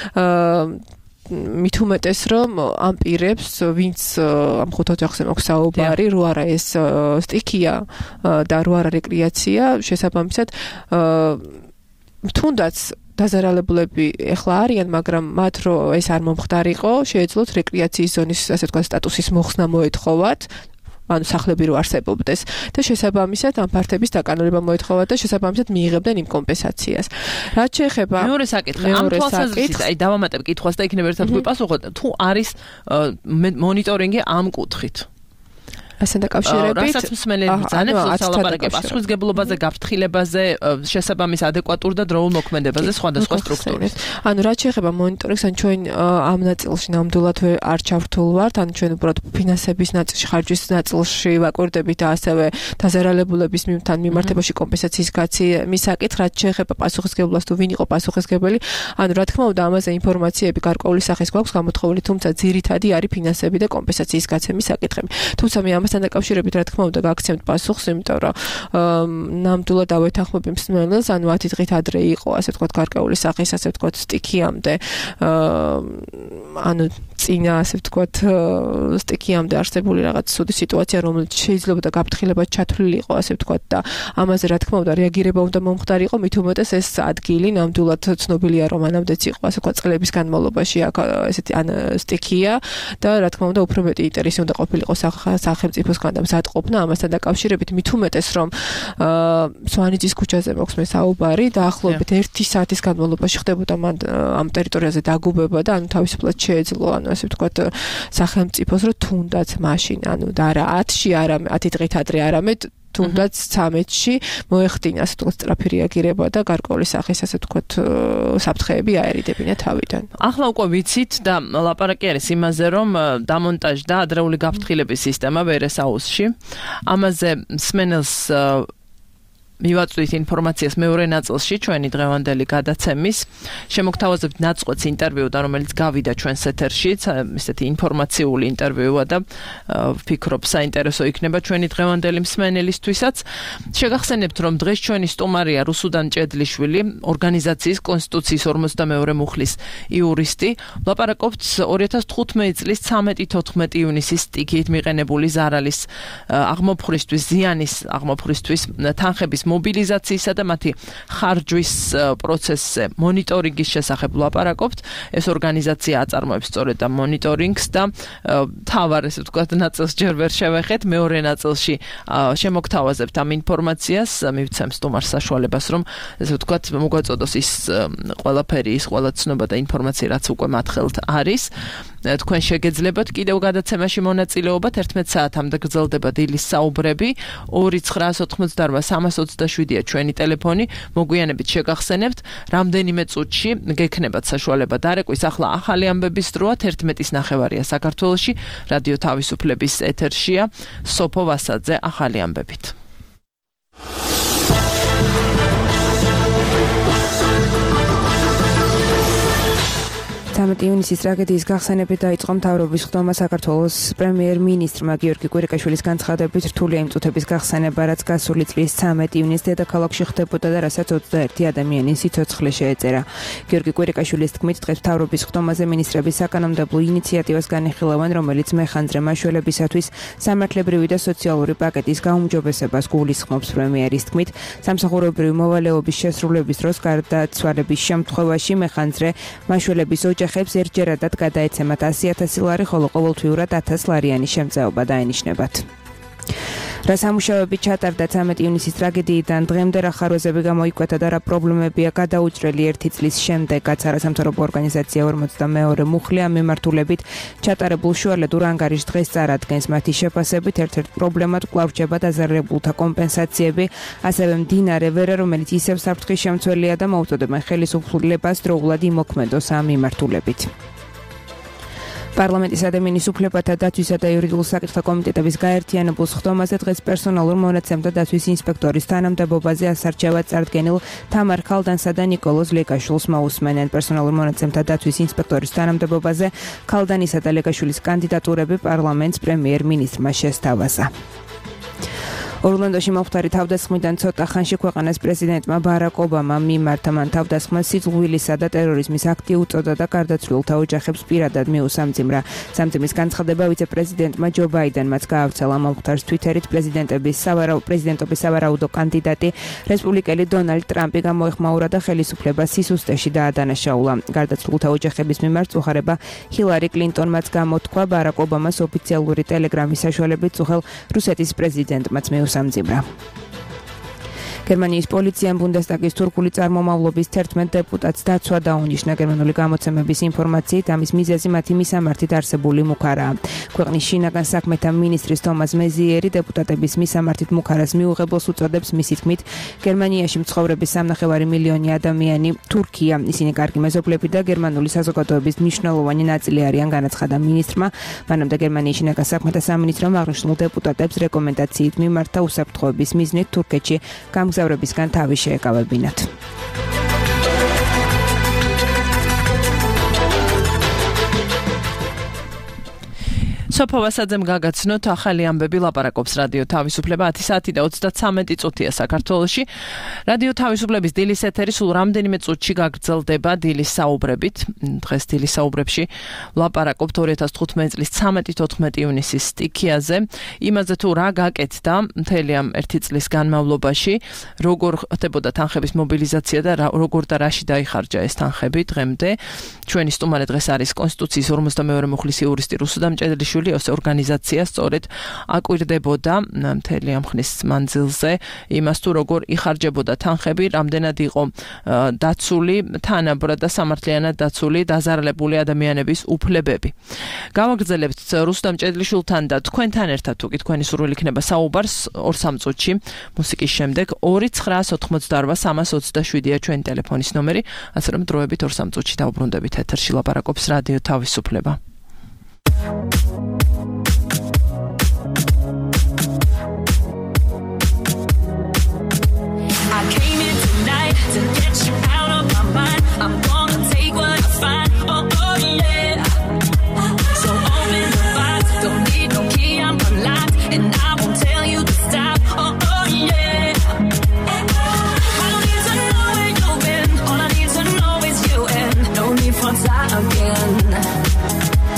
მით უმეტეს რომ ამ პირებს ვინც ამ ხუთ ოჯახზე მაქვს საუბარი რო არა ეს სტიქია და რო არა რეკრეაცია შესაბამისად თუნდაც დაზარალებულები ეხლა არიან მაგრამ მათ რო ეს არ მომხდარიყო შეეძლოთ რეკრეაციის ზონის ასე ვთქვათ სტატუსის მოხსნა მოეთხოვათ ანუ სახლები რო არსებობდეს და შესაბამისად ამ ფაქტების დაკანონება მოეთხოვათ და შესაბამისად მიიღებდნენ იმ კომპენსაციას. რაც შეეხება მეორე საკითხი, ამ თვალსაზრისით, აი დავამატებ კითხვას და იქნებ ერთად გვიპასუხოთ, თუ არის მონიტორინგი ამ კუთხით. ასთან დაკავშირებით რასაც მსმენელი ბრძანებს ლაპარაკი პასუხისგებლობაზე, გაფრთხილებაზე, შესაბამის ადეკვატურ და დროულ მოქმედებაზე სხვადასხვა სტრუქტურით. ანუ რაც შეეხება მონიტორინგს, ან ჩვენ ამ ნაწილში ნამდვილად არ ჩავრთულ ვართ, ან ჩვენ უბრალოდ ფინანსების ნაწილში, ხარჯის ნაწილში ვაკვირდებით და ასევე დაზარალებულების მიმთან მიმართებაში კომპენსაციის გაცემის საკითხ, რაც შეეხება პასუხისგებლობას თუ ვინ იყო პასუხისგებელი, ანუ რა თქმა უნდა ამაზე ინფორმაციები გარკვეული სახის გვაქვს გამოთხოვილი, თუმცა ძირითადი არის ფინანსები და კომპენსაციის გაცემის საკითხები. თუმცა მე ამასთან დაკავშირებით რა თქმა უნდა გაგცემთ პასუხს, იმიტომ რომ ნამდვილად ავეთანხმები მსმენელს, ანუ ათი დღით ადრე იყო, ასე ვთქვათ, გარკვეული სახის, ასე ვთქვათ, სტიქიამდე, ანუ წინა, ასე ვთქვათ, სტიქიამდე არსებული რაღაც ცუდი სიტუაცია, რომელიც შეიძლება და გაფრთხილება ჩათვლილი იყო, ასე ვთქვათ, და ამაზე რა თქმა უნდა რეაგირება უნდა მომხდარიყო, მით უმეტეს ეს ადგილი ნამდვილად ცნობილია, რომ მანამდეც იყო, ასე ვთქვათ, წლების განმავლობაში აქ ესეთი ან სტიქია და რა თქმა უნდა უფრო მეტი ინტერესი უნდა ყოფილიყო სახელმწიფოსგან და მზადყოფნა ამასთან დაკავშირებით მით უმეტეს რომ სვანიძის ქუჩაზე მოხს მე საუბარი დაახლოებით ერთი საათის განმავლობაში ხდებოდა მან ამ ტერიტორიაზე დაგუბება და ანუ თავისუფლად შეეძლო ანუ ასე ვთქვათ სახელმწიფოს რომ თუნდაც მაშინ ანუ და არა ათში არამედ ათი დღით ადრე არამედ თუნდაც ცამეტში მოეხდინა ასე ვთქვათ სწრაფი რეაგირება და გარკვეული სახის ასე ვთქვათ საფრთხეები აერიდებინა თავიდან. ახლა უკვე ვიცით და ლაპარაკი არის იმაზე რომ დამონტაჟდა ადრეული გაფრთხილების სისტემა ვერესაუსში. ამაზე მსმენელს მივაწვით ინფორმაციას მეორე ნაწილში ჩვენი დღევანდელი გადაცემის. შემოგთავაზებთ ნაწყვეტს ინტერვიუდან, რომელიც გავიდა ჩვენს ეთერში, ესეთი ინფორმაციული ინტერვიუა და ვფიქრობ საინტერესო იქნება ჩვენი დღევანდელი მსმენელისთვისაც. შეგახსენებთ, რომ დღეს ჩვენი სტუმარია რუსუდან ჭედლიშვილი, ორგანიზაციის კონსტიტუციის ორმოცდამეორე მუხლის იურისტი. ლაპარაკობთ ორი ათას თხუთმეტი წლის ცამეტი თოთხმეტი ივნისის სტიქიით მიყენებული ზარალის აღმოფხვრისთვის, ზიანის აღმოფხვრისთვის თანხების მობილიზაციისა და მათი ხარჯვის პროცესზე მონიტორინგის შესახებ ვლაპარაკობთ. ეს ორგანიზაცია აწარმოებს სწორედ ამ მონიტორინგს და თავარ ესე ვთქვათ ნაწილს ჯერ ვერ შევეხეთ, მეორე ნაწილში შემოგთავაზებთ ამ ინფორმაციას, მივცემ სტუმარს საშუალებას, რომ ესე ვთქვათ მოგვაწოდოს ის ყველაფერი, ის ყველა ცნობა და ინფორმაცია, რაც უკვე მათ ხელთ არის. თქვენ შეგეძლებათ კიდევ გადაცემაში მონაწილეობა თერთმეტ საათამდე გრძელდება დილის საუბრები ორი ცხრაას ოთხმოცდაორმა სამას ოცდაშვიდია ჩვენი ტელეფონი მოგვიანებით შეგახსენებთ რამდენიმე წუთში გექნებათ საშუალება დარეკვის ახლა ახალი ამბების დროა თერთმეტის ნახევარია საქართველოში რადიო თავისუფლების ეთერშია სოფო ვასაძე ახალი ამბებით თამეტი ივნისის ტრაგედიის გახსენებით დაიწყო მთავრობის ხდომა საქართველოს პრემიერ-მინისტრმა გიორგი კვირიკაშვილის განცხადებით რთული იმ წუთების გახსენება, რაც გასული წლის ცამეტი ივნისს დედაქალაქში ხდებოდა და რასაც ოცდაერთი ადამიანის სიცოცხლე შეეწერა. გიორგი კვირიკაშვილის თქმით, დღეს მთავრობის ხდომაზე მინისტრები საკანონმდებლო ინიციატივას განიხილავენ, რომელიც მეხანძრე მაშველებისათვის სამართლებრივი და სოციალური პაკეტის გაუმჯობესებას გულისხმობს. პრემიერის თქმით, სამსახურებრივი მოვალეობის შესრულების დროს გარდაცვალების შემთხვევაში მეხანძრე მაშველების ოჯახ ხებს ერთჯერადად გადაეცემათ ასი ათასი ლარი, ხოლო ყოველთვიურად ათას ლარიანი შემწეობა დაენიშნებათ. რა სამუშაოები ჩატარდა ცამეტი ივნისის ტრაგედიიდან დღემდე რა ხარვეზები გამოიკვეთა და რა პრობლემებია გადაუჭრელი ერთი წლის შემდეგაც არასამთავრობო ორგანიზაცია ორმოცდამეორე მუხლი ამ მიმართულებით ჩატარებულ შუალედურ ანგარიშს დღეს წარადგენს მათი შეფასებით ერთ-ერთ პრობლემად კვლავ რჩება დაზარალებულთა კომპენსაციები ასევე მდინარე ვერა რომელიც ისევ საფრთხის შემცველია და მოუწოდებენ ხელისუფლებას დროულად იმოქმედოს ამ მიმართულებით. პარლამენტის ადამიანის უფლებათა დაცვისა და იურიდიულ საკითხთა კომიტეტების გაერთიანებულ ხდომაზე დღეს პერსონალურ მონაცემთა დაცვის ინსპექტორის თანამდებობაზე ასარჩევად წარდგენილ თამარ ქალდანსა და ნიკოლოზ ლეკაშვილს მოусმენენ. პერსონალურ მონაცემთა დაცვის ინსპექტორის თანამდებობაზე ქალდანისა და ლეკაშვილის კანდიდატურები პარლამენტს პრემიერ-მინისტრმა შესთავაზა. ორლანდოში მომხდარი თავდასხმიდან ცოტა ხანში ქვეყანას პრეზიდენტმა ბარაკ ობამამ მიმართა მან თავდასხმა სიძულვილისა და ტერორიზმის აქტი უწოდა და გარდაცვლილთა ოჯახებს პირადად მიუსამძიმრა. სამძიმრის განცხადება ვიცე-პრეზიდენტმა ჯო ბაიდენმაც გაავრცელა მომხდარს თვიტერით პრეზიდენტების სავარაუდო პრეზიდენტობის სავარაუდო კანდიდატი რესპუბლიკელი დონალდ ტრამპი გამოეხმაურა და ხელისუფლებას სისუსტეში დაადანაშაულა. გარდაცვლილთა ოჯახების მიმართ უხარება ჰილარი კლინტონმაც გამოთქვა ბარაკ ობამას ოფიციალური ტელეგრამის საშუალებით წუხელ რუსეთის პრეზიდენტმაც სამძიმრა. გერმანიის პოლიციამ ბუნდესტაგის თურქული წარმომავლობის თერთმეტ დეპუტატს დაცვა დაუნიშნა. გერმანული გამოცემების ინფორმაციით ამის მიზეზი მათი მისამართით არსებული მუქარაა. ქვეყნის შინაგან საქმეთა მინისტრის თომას მეზიერი დეპუტატების მისამართით მუქარას მიუღებელს უწოდებს. მისი თქმით, გერმანიაში მცხოვრების სამნახევარი მილიონი ადამიანი თურქია. ისინი კარგი მეზობლები და გერმანული საზოგადოების მნიშვნელოვანი ნაწილი არიან, განაცხადა მინისტრმა. მანამდე გერმანიის შინაგან საქმეთა სამინისტრომ აღნიშნულ დეპუტატებს რეკომენდაციით მიმართა უსაფრთხოების მიზნით თურქეთში გამგზავრებისგან თავი შეეკავებინათ. სოფო ვასაძემ გაგაცნოთ ახალი ამბები ლაპარაკობს რადიო თავისუფლება ათი საათი და ოცდაცამეტი წუთია საქართველოში. რადიო თავისუფლების დილის ეთერი სულ რამდენიმე წუთში გაგრძელდება დილის საუბრებით. დღეს დილის საუბრებში ლაპარაკობთ ორი ათას თხუთმეტი წლის ცამეტი თოთხმეტი ივნისის სტიქიაზე, იმაზე თუ რა გაკეთდა მთელი ამ ერთი წლის განმავლობაში, როგორ ხდებოდა თანხების მობილიზაცია და როგორ და რაში დაიხარჯა ეს თანხები დღემდე. ჩვენი სტუმარი დღეს არის კონსტიტუციის ორმოცდამეორე მუხლის იურისტი რუსუდ ამჭედლიშვილი. ეს ორგანიზაცია სწორედ აკვირდებოდა მთელი ამ ხნის მანძილზე იმას თუ როგორ იხარჯებოდა თანხები, რამდენად იყო დაცული, თანაბრად და სამართლიანად დაცული დაზარალებული ადამიანების უფლებები. გავაგრძელებთ რუსუდ ამჭედლიშვილთან და თქვენთან ერთად თუ კი თქვენი სურვილი იქნება საუბარს ორ სამ წუთში მუსიკის შემდეგ ორი ცხრაას ოთხმოცდაორმა სამას ოცდაშვიდია ჩვენი ტელეფონის ნომერი, ასე რომ დროებით ორ სამ წუთში დავუბრუნდებით ეთერში ლაპარაკობს რადიო თავისუფლება. I came here tonight to get you out of my mind. I'm gonna take what I find. Oh, oh yeah. So open the box, don't need no key, I'm unlocked, and I won't tell you to stop. Oh, oh yeah. I don't need to know where you've been. All I need to know is you, and no need for time again.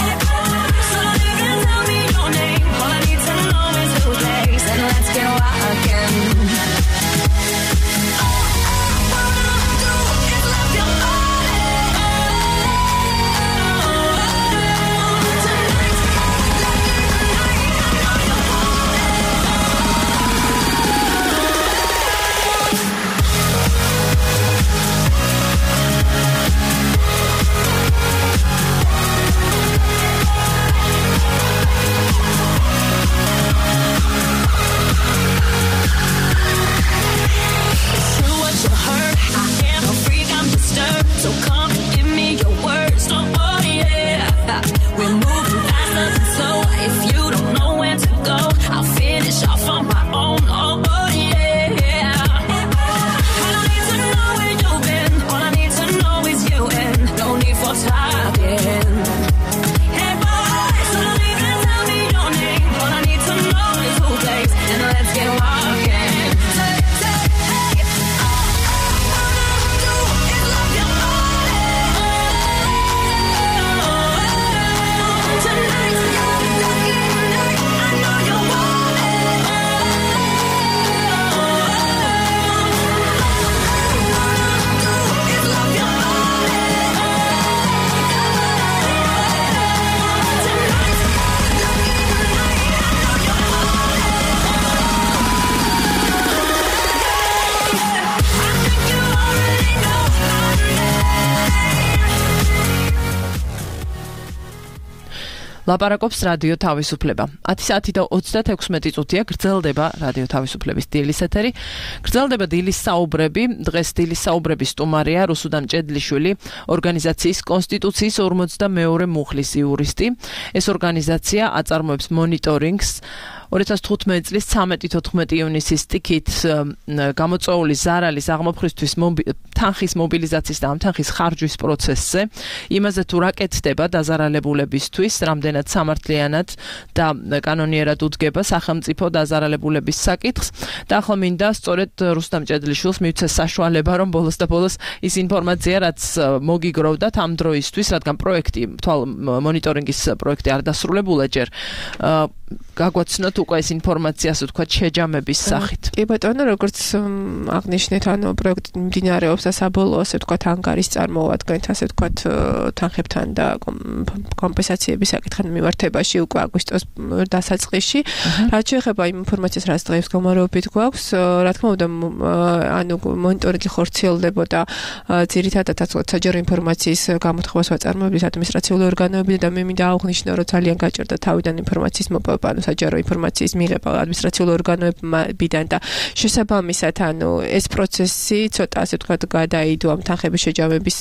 ლაპარაკობს რადიო თავისუფლება. ათი საათი და ოცდათექვსმეტი წუთია გრძელდება რადიო თავისუფლების დილის ეთერი. გრძელდება დილის საუბრები. დღეს დილის საუბრების სტუმარია რუსუდან ჭედლიშვილი, ორგანიზაციის კონსტიტუციის ორმოცდამეორე მუხლის იურისტი. ეს ორგანიზაცია აწარმოებს მონიტორინგს ორი ათას თხუთმეტი წლის ცამეტი თოთხმეტი ივნისის სტიქით გამოწვეული ზარალის აღმოფხვრისთვის თანხის მობილიზაციის და ამ თანხის ხარჯვის პროცესზე, იმაზე თუ რა კეთდება დაზარალებულებისთვის, რამდენად სამართლიანად და კანონიერად უდგება სახელმწიფო დაზარალებულების საკითხს. და ახლა მინდა სწორედ რუსუდან ჭედლიშვილს მივცეს საშუალება, რომ ბოლოს და ბოლოს ის ინფორმაცია, რაც მოგიგროვდათ ამ დროისთვის, რადგან პროექტი, თვალ მონიტორინგის პროექტი არ დასრულებულა ჯერ, გაგვაცნოთ უკვე ეს ინფორმაცია, ასე ვთქვათ, შეჯამების სახით. კი ბატონო, როგორც აღნიშნეთ, ანუ პროექტი მიმდინარეობს და საბოლოო, ასე ვთქვათ, ანგარის წარმოადგენთ, ასე ვთქვათ, თანხებთან და კომპენსაციების საკითხთან მიმართებაში უკვე აგვისტოს დასაწყისში. რაც შეეხება იმ ინფორმაციას, რაც დღეს გამარჯვებით გვაქვს, რა თქმა უნდა, ანუ მონიტორინგი ხორციელდებოდა ძირითადად საჯარო ინფორმაციის გამოთხოვას ვაწარმოებთ ადმინისტრაციული ორგანოები და მე მინდა აღვნიშნო, რომ ძალიან გაჭირდა თავიდან ინფორმაციის მოპოვება, ანუ საჯარო ინფორმაციის მიღება ადმინისტრაციული ორგანოებიდან და შესაბამისად, ანუ ეს პროცესი ცოტა, ასე ვთქვათ, გადაიდო ამ თანხების შეჯამების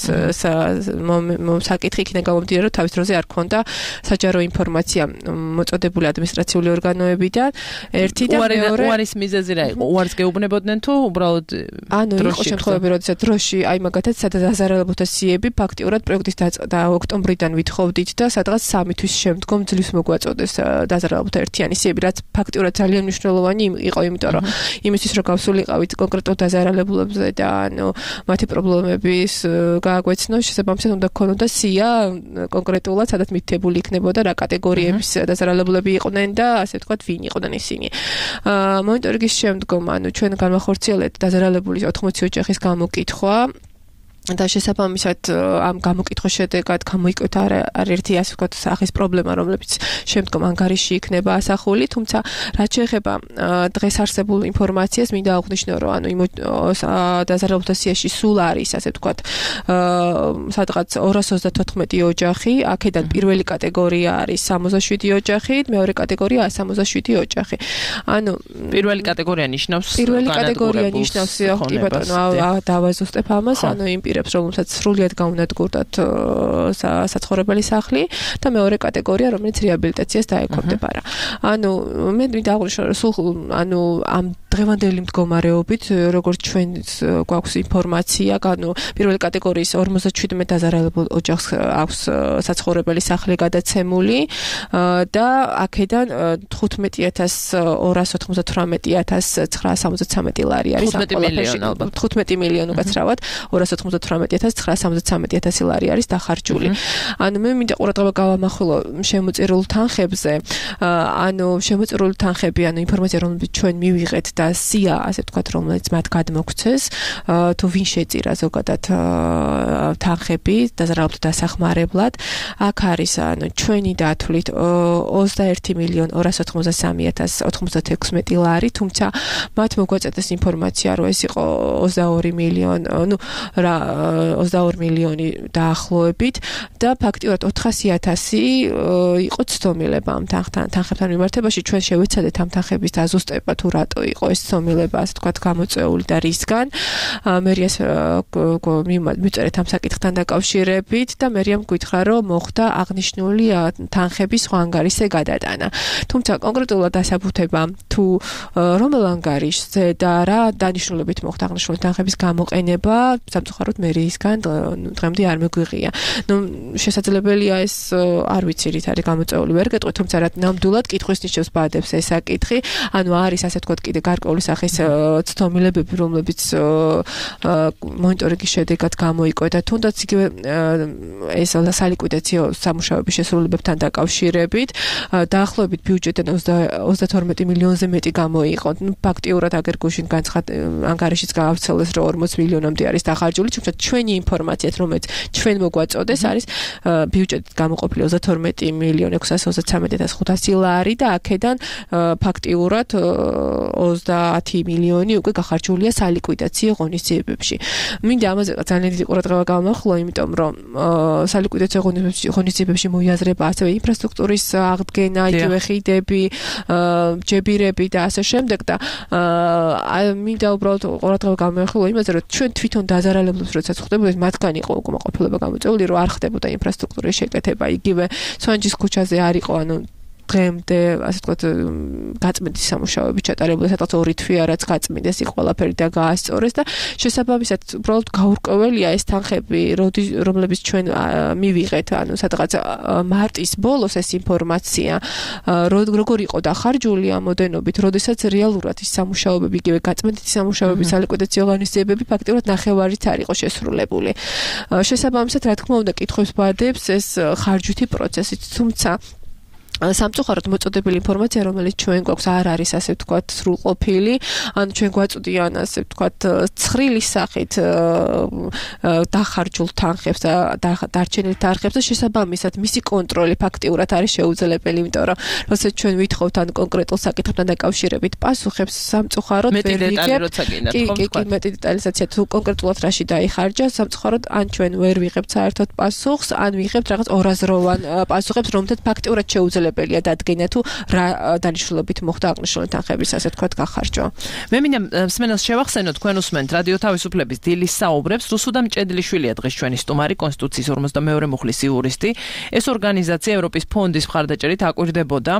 საკითხი იქიდან გამომდინარე, რომ თავის დროზე არ ქონდა საჯარო ინფორმაცია მოწოდებული ადმინისტრაციული ორგანოებიდან. ერთი და მეორე უარის მიზეზი რა იყო? უარს გეუბნებოდნენ თუ უბრალოდ ანუ იყო შემთხვევები, როდესაც დროში აი მაგათაც სადაც დაზარალებულთა სიები ფაქტიურად პროექტის და ოქტომბრიდან ვითხოვდით და სადღაც სამი თვის შემდგომ ძლივს მოგვაწოდეს დაზარალებულთა ერთიანი სიები, რაც ფაქტიურად ძალიან მნიშვნელოვანი იყო, იმიტომ რომ იმისთვის რომ გავსულიყავით კონკრეტულ დაზარალებულებზე და ანუ მათი პრობლემების გააგვეცნო, შესაბამისად უნდა გქონოდა სია კონკრეტულად, სადაც მითითებული იქნებოდა რა კატეგორიების დაზარალებულები იყვნენ და ასე ვთქვათ, ვინ იყვნენ ისინი. მონიტორინგის შემდგომ, ანუ ჩვენ განვახორციელებთ დაზარალებული ოთხმოცი ოჯახის გამოკითხვა და შესაბამისად ამ გამოკითხვის შედეგად გამოიკვეთა არაერთი, ასე ვთქვათ, სახის პრობლემა, რომლებიც შემდგომ ანგარიში იქნება ასახული, თუმცა რაც შეეხება დღეს არსებულ ინფორმაციას, მინდა აღვნიშნო, რომ ანუ იმ დაზარალებულთა სიაში სულ არის, ასე ვთქვათ, სადღაც ორას ოცდათოთხმეტი ოჯახი, აქედან პირველი კატეგორია არის სამოცდაშვიდი ოჯახი, მეორე კატეგორია სამოცდაშვიდი ოჯახი. ანუ პირველი კატეგორია ნიშნავს პირველი კატეგორია ნიშნავს, კი ბატონო, დავაზუსტებ ამას, ანუ იმ პირებს, რომელსაც სრულიად გაუნადგურდათ საცხოვრებელი სახლი და მეორე კატეგორია, რომელიც რეაბილიტაციას დაექვემდებარა. ანუ მე მინდა აღვნიშნო, რომ სულ ანუ ამ დღევანდელი მდგომარეობით, როგორც ჩვენს გვაქვს ინფორმაცია, ანუ პირველი კატეგორიის ორმოცდაშვიდმეტ დაზარალებულ ოჯახს აქვს საცხოვრებელი სახლი გადაცემული და აქედან თხუთმეტი ათას ორას ოთხმოცდათვრამეტი ათას ცხრაას სამოცდათვრამეტი ლარი არის ამ ყველაფერში. თხუთმეტი მილიონი უკაცრავად ორას ოთხმოცდათვრამეტი ათას ცხრაას სამოცდათვრამეტი ათასი ლარი არის დახარჯული. ანუ მე მინდა ყურადღება გავამახვილო შემოწირულ თანხებზე, ანუ შემოწირულ თანხები, ანუ ინფორმაცია, რომელიც ჩვენ მივიღეთ და სია, ასე ვთქვათ, რომელიც მათ გადმოგცეს, თუ ვინ შეწირა ზოგადად თანხები დაზარალებულთა დასახმარებლად, აქ არის ანუ ჩვენი დათვლით ოცდაერთი მილიონი ორას ოთხმოცდასამი ათას ოთხმოცდათექვსმეტი ლარი, თუმცა მათ მოგვაწედეს ინფორმაცია, რომ ეს იყო ოცდაორი მილიონი, ну რა ოცდაორი მილიონი დაახლოებით და ფაქტიურად ოთხასი ათასი იყო ცდომილება ამ თანხებთან მიმართებაში. ჩვენ შევეცადეთ ამ თანხების დაზუსტება, თუ რატო იყო ეს ცდომილება, ასე ვთქვათ, გამოწვეული და რისგან. მერიას მივწერეთ ამ საკითხთან დაკავშირებით და მერიამ გითხრა, რომ მოხდა აღნიშნული თანხების სხვა ანგარიშზე გადატანა. თუმცა კონკრეტულად დასაბუთება თუ რომელ ანგარიშზე და რა დანიშნულებით მოხდა აღნიშნული თანხების გამოყენება, სამწუხაროდ მერიისგან დღემდე არ მეგვიღია. ნუ შესაძლებელია ეს არ ვიცი რით არის გამოწვეული, ვერ გეტყვი, თუმცა რა ნამდვილად კითხვის ნიშნებს ბადებს ეს საკითხი. ანუ არის, ასე ვთქვათ, კიდე გარკვეული სახის ცდომილებები, რომლებიც მონიტორინგის შედეგად გამოიკვეთა, თუნდაც იგივე ეს სალიკვიდაციო სამუშაოების შესრულებებთან დაკავშირებით, დაახლოებით ბიუჯეტიდან ოცდათორმეტი მილიონზე მეტი გამოიყო. ნუ ფაქტიურად აგერ გუშინ განცხად ანგარიშიც გაავრცელეს, რომ ორმოც მილიონამდე არის დახარჯული, თუმცა გადავარჩათ ჩვენი ინფორმაციით, რომელიც ჩვენ მოგვაწოდეს, არის ბიუჯეტით გამოყოფილი ოცდათორმეტი მილიონი ექვსას ოცდათვრამეტი ათას ხუთასი ლარი და აქედან ფაქტიურად ოცდაათი მილიონი უკვე გახარჯულია სალიკვიდაციო ღონისძიებებში. მინდა ამაზე ძალიან დიდი ყურადღება გავამახვილო, იმიტომ რომ სალიკვიდაციო ღონისძიებებში მოიაზრება ასევე ინფრასტრუქტურის აღდგენა, იგივე ხიდები, ჯებირები და ასე შემდეგ და მინდა უბრალოდ ყურადღება გავამახვილო იმაზე, რომ ჩვენ თვითონ დაზარალებლებს როდესაც ხვდებოდეთ, მათგან იყო უკმაყოფილება გამოწვეული, რომ არ ხდებოდა ინფრასტრუქტურის შეკეთება, იგივე სვანჯის ქუჩაზე არ იყო, ანუ დღემდე ასე ვთქვათ გაწმენდის სამუშაოები ჩატარებული, სადღაც ორი თვეა რაც გაწმენდეს იქ ყველაფერი და გაასწორეს და შესაბამისად უბრალოდ გაურკვეველია ეს თანხები, რომლებიც ჩვენ მივიღეთ, ანუ სადღაც მარტის ბოლოს ეს ინფორმაცია როგორ იყო დახარჯული ამ მოდენობით, როდესაც რეალურად ის სამუშაოები, იგივე გაწმენდითი სამუშაოები, სალიკვიდაციო ღონისძიებები ფაქტიურად ნახევარით არ იყო შესრულებული. შესაბამისად, რა თქმა უნდა, კითხვებს ბადებს ეს ხარჯვითი პროცესი, თუმცა სამწუხაროდ მოწოდებული ინფორმაცია, რომელიც ჩვენ გვაქვს, არ არის ასე ვთქვათ სრულყოფილი, ანუ ჩვენ გვაწოდიან ასე ვთქვათ ცხრილის სახით დახარჯულ თანხებს და დარჩენილ თანხებს და შესაბამისად მისი კონტროლი ფაქტიურად არის შეუძლებელი, იმიტომ რომ როდესაც ჩვენ ვითხოვთ ან კონკრეტულ საკითხებთან დაკავშირებით პასუხებს, სამწუხაროდ ვერ ვიღებთ. კი, კი, კი, მეტი დეტალიზაცია თუ კონკრეტულად რაში დაიხარჯა, სამწუხაროდ ან ჩვენ ვერ ვიღებთ საერთოდ პასუხს, ან ვიღებთ რაღაც ორაზროვან პასუხებს, რომელთაც ფაქტიურად შეუძლებელი ელია დადგენა თუ რა დანიშნულებით მოხდა აღნიშნული თანხების ასე თქვათ გახარჯვა. მე მინდა მსმენელს შევახსენო, თქვენ უსმენთ რადიო თავისუფლების დილის საუბრებს. რუსუდამ ჭედლიშვილია დღეს ჩვენი სტუმარი, კონსტიტუციის ორმოცდამეორე მუხლის იურისტი. ეს ორგანიზაცია ევროპის ფონდის მხარდაჭერით აკვირდებოდა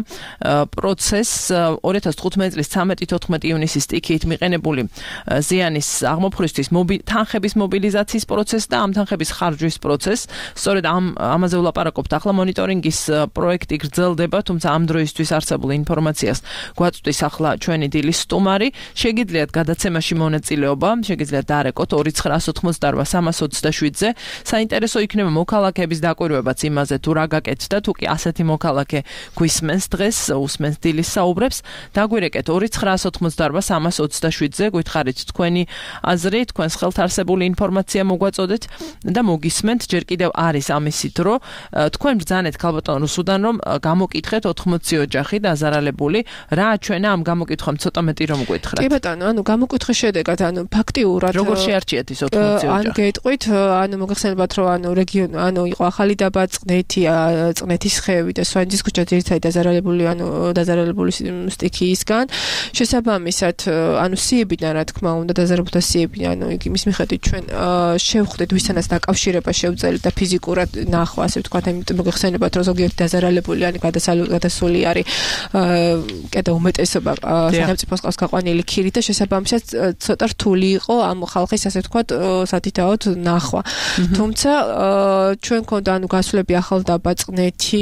პროცესს ორი ათას თხუთმეტი წლის ცამეტი თოთხმეტი ივნისის სტიქიით მიყენებული ზიანის აღმოფხვისთვის თანხების მობილიზაციის პროცესს და ამ თანხების ხარჯვის პროცესს. სწორედ ამ ამაზე ვლაპარაკობთ ახლა მონიტორინგის პროექტი გრძელდება, თუმცა ამ დროისთვის არსებულ ინფორმაციას გვაწვდის ახლა ჩვენი დილის სტუმარი. შეგიძლიათ გადაცემაში მონაწილეობა, შეგიძლიათ დარეკოთ ორი ცხრა ოთხმოცდაოთხ სამას ოცდაშვიდზე. საინტერესო იქნება მოქალაქეების დაკვირვებაც იმაზე, თუ რა გაკეთდა, თუ კი ასეთი მოქალაქე გვისმენს დღეს, უსმენს დილის საუბრებს, დაგვირეკეთ ორი ცხრა ოთხმოცდაოთხ სამას ოცდაშვიდზე, გვითხარით თქვენი აზრი, თქვენს ხელთ არსებული ინფორმაცია მოგვაწოდეთ და მოგისმენთ. ჯერ კიდევ არის ამისი დრო. თქვენ ბრძანეთ ქალბატონ რუსუდან, რომ გამოკითხეთ ოთხმოცი ოჯახი დაზარალებული, რა აჩვენა ამ გამოკითხვამ ცოტა მეტი რომ გითხრათ. კი ბატონო, ანუ გამოკითხვის შედეგად, ანუ ფაქტიურად როგორ შეარჩიეთ ის ოთხმოცი ოჯახი? ანუ გეტყვით, ანუ მოგახსენებათ, რომ ანუ რეგიონ, ანუ იყო ახალი დაბა, წყნეთი, წყნეთის ხევი და სვანჯის ქუჩა ძირითადად დაზარალებული, ანუ დაზარალებული სტიქიისგან. შესაბამისად, ანუ სიებიდან რა თქმა უნდა დაზარალებულთა სიებიდან, ანუ იგი მის მიხედვით ჩვენ შევხვდით ვისთანაც დაკავშირება შევძელით და ფიზიკურად ნახვა, ასე ვთქვათ, იმიტომ მოგახსენებათ, რომ ზოგიერთი დაზარალებული ან გადასული არის კედა უმეტესობა სახელმწიფოს ყავს გაყვანილი ქირით და შესაბამისად ცოტა რთული იყო ამ ხალხის ასე ვთქვათ სადიდაოდ ნახვა. თუმცა ჩვენ ქონდა ანუ გასვლები ახალ დაბა წყნეთი,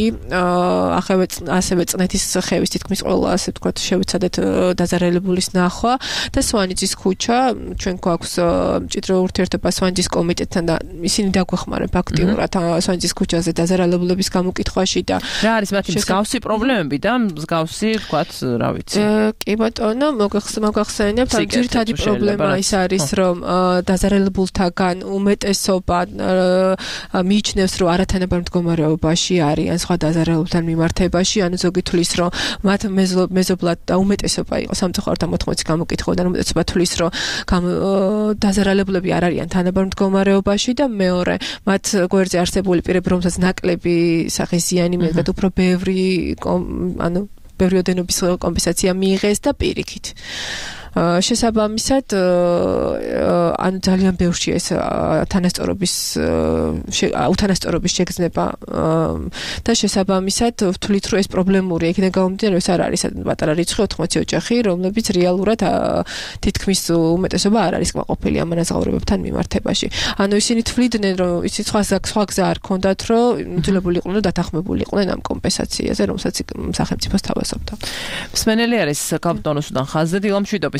ასევე წყნეთის ხევის თითქმის ყველა ასე ვთქვათ შევეცადეთ დაზარალებულის ნახვა და სვანიძის ქუჩა, ჩვენ გვაქვს მჭიდრო ურთიერთობა სვანიძის კომიტეტთან და ისინი დაგვეხმარება ფაქტიურად სვანიძის ქუჩაზე დაზარალებულების გამოკითხვაში და რა არის მათი მსგავსი პრობლემები და მსგავსი ვთქვათ, რა ვიცი. კი ბატონო, მოგახსენებთ, ამ ძირითადი პრობლემა ის არის, რომ დაზარალებულთაგან უმეტესობა მიიჩნევს, რომ არათანაბარ მდგომარეობაში არიან სხვა დაზარალებულთან მიმართებაში, ანუ ზოგი თვლის, რომ მათ მეზობლად და უმეტესობა იყო სამწუხაროდ ამ ოთხმოცი გამოკითხვიდან უმეტესობა თვლის, რომ დაზარალებულები არ არიან თანაბარ მდგომარეობაში და მეორე, მათ გვერდზე არსებული პირები, რომელსაც ნაკლები სახის ზიანი მიედგათ, უფრო ბევრი ანუ ბევრი ოდენობის კომპენსაცია მიიღეს და პირიქით. შესაბამისად ანუ ძალიან ბევრია ეს თანასწორობის უთანასწორობის შეგრძნება და შესაბამისად ვთვლით რომ ეს პრობლემური იქნება გამომდინარე ეს არ არის პატარა რიცხვი ოთხმოცი ოჯახი რომლებიც რეალურად თითქმის უმეტესობა არ არის კმაყოფილი ამ ანაზღაურებებთან მიმართებაში ანუ ისინი თვლიდნენ რომ ისი სხვა სხვა გზა არ ქონდათ რომ იძულებულიყვნენ და დათანხმებულიყვნენ ამ კომპენსაციაზე რომელსაც სახელმწიფოს თავაზობდა მსმენელი არის კალბატონოსუდან ხაზზე დილამშვიდობის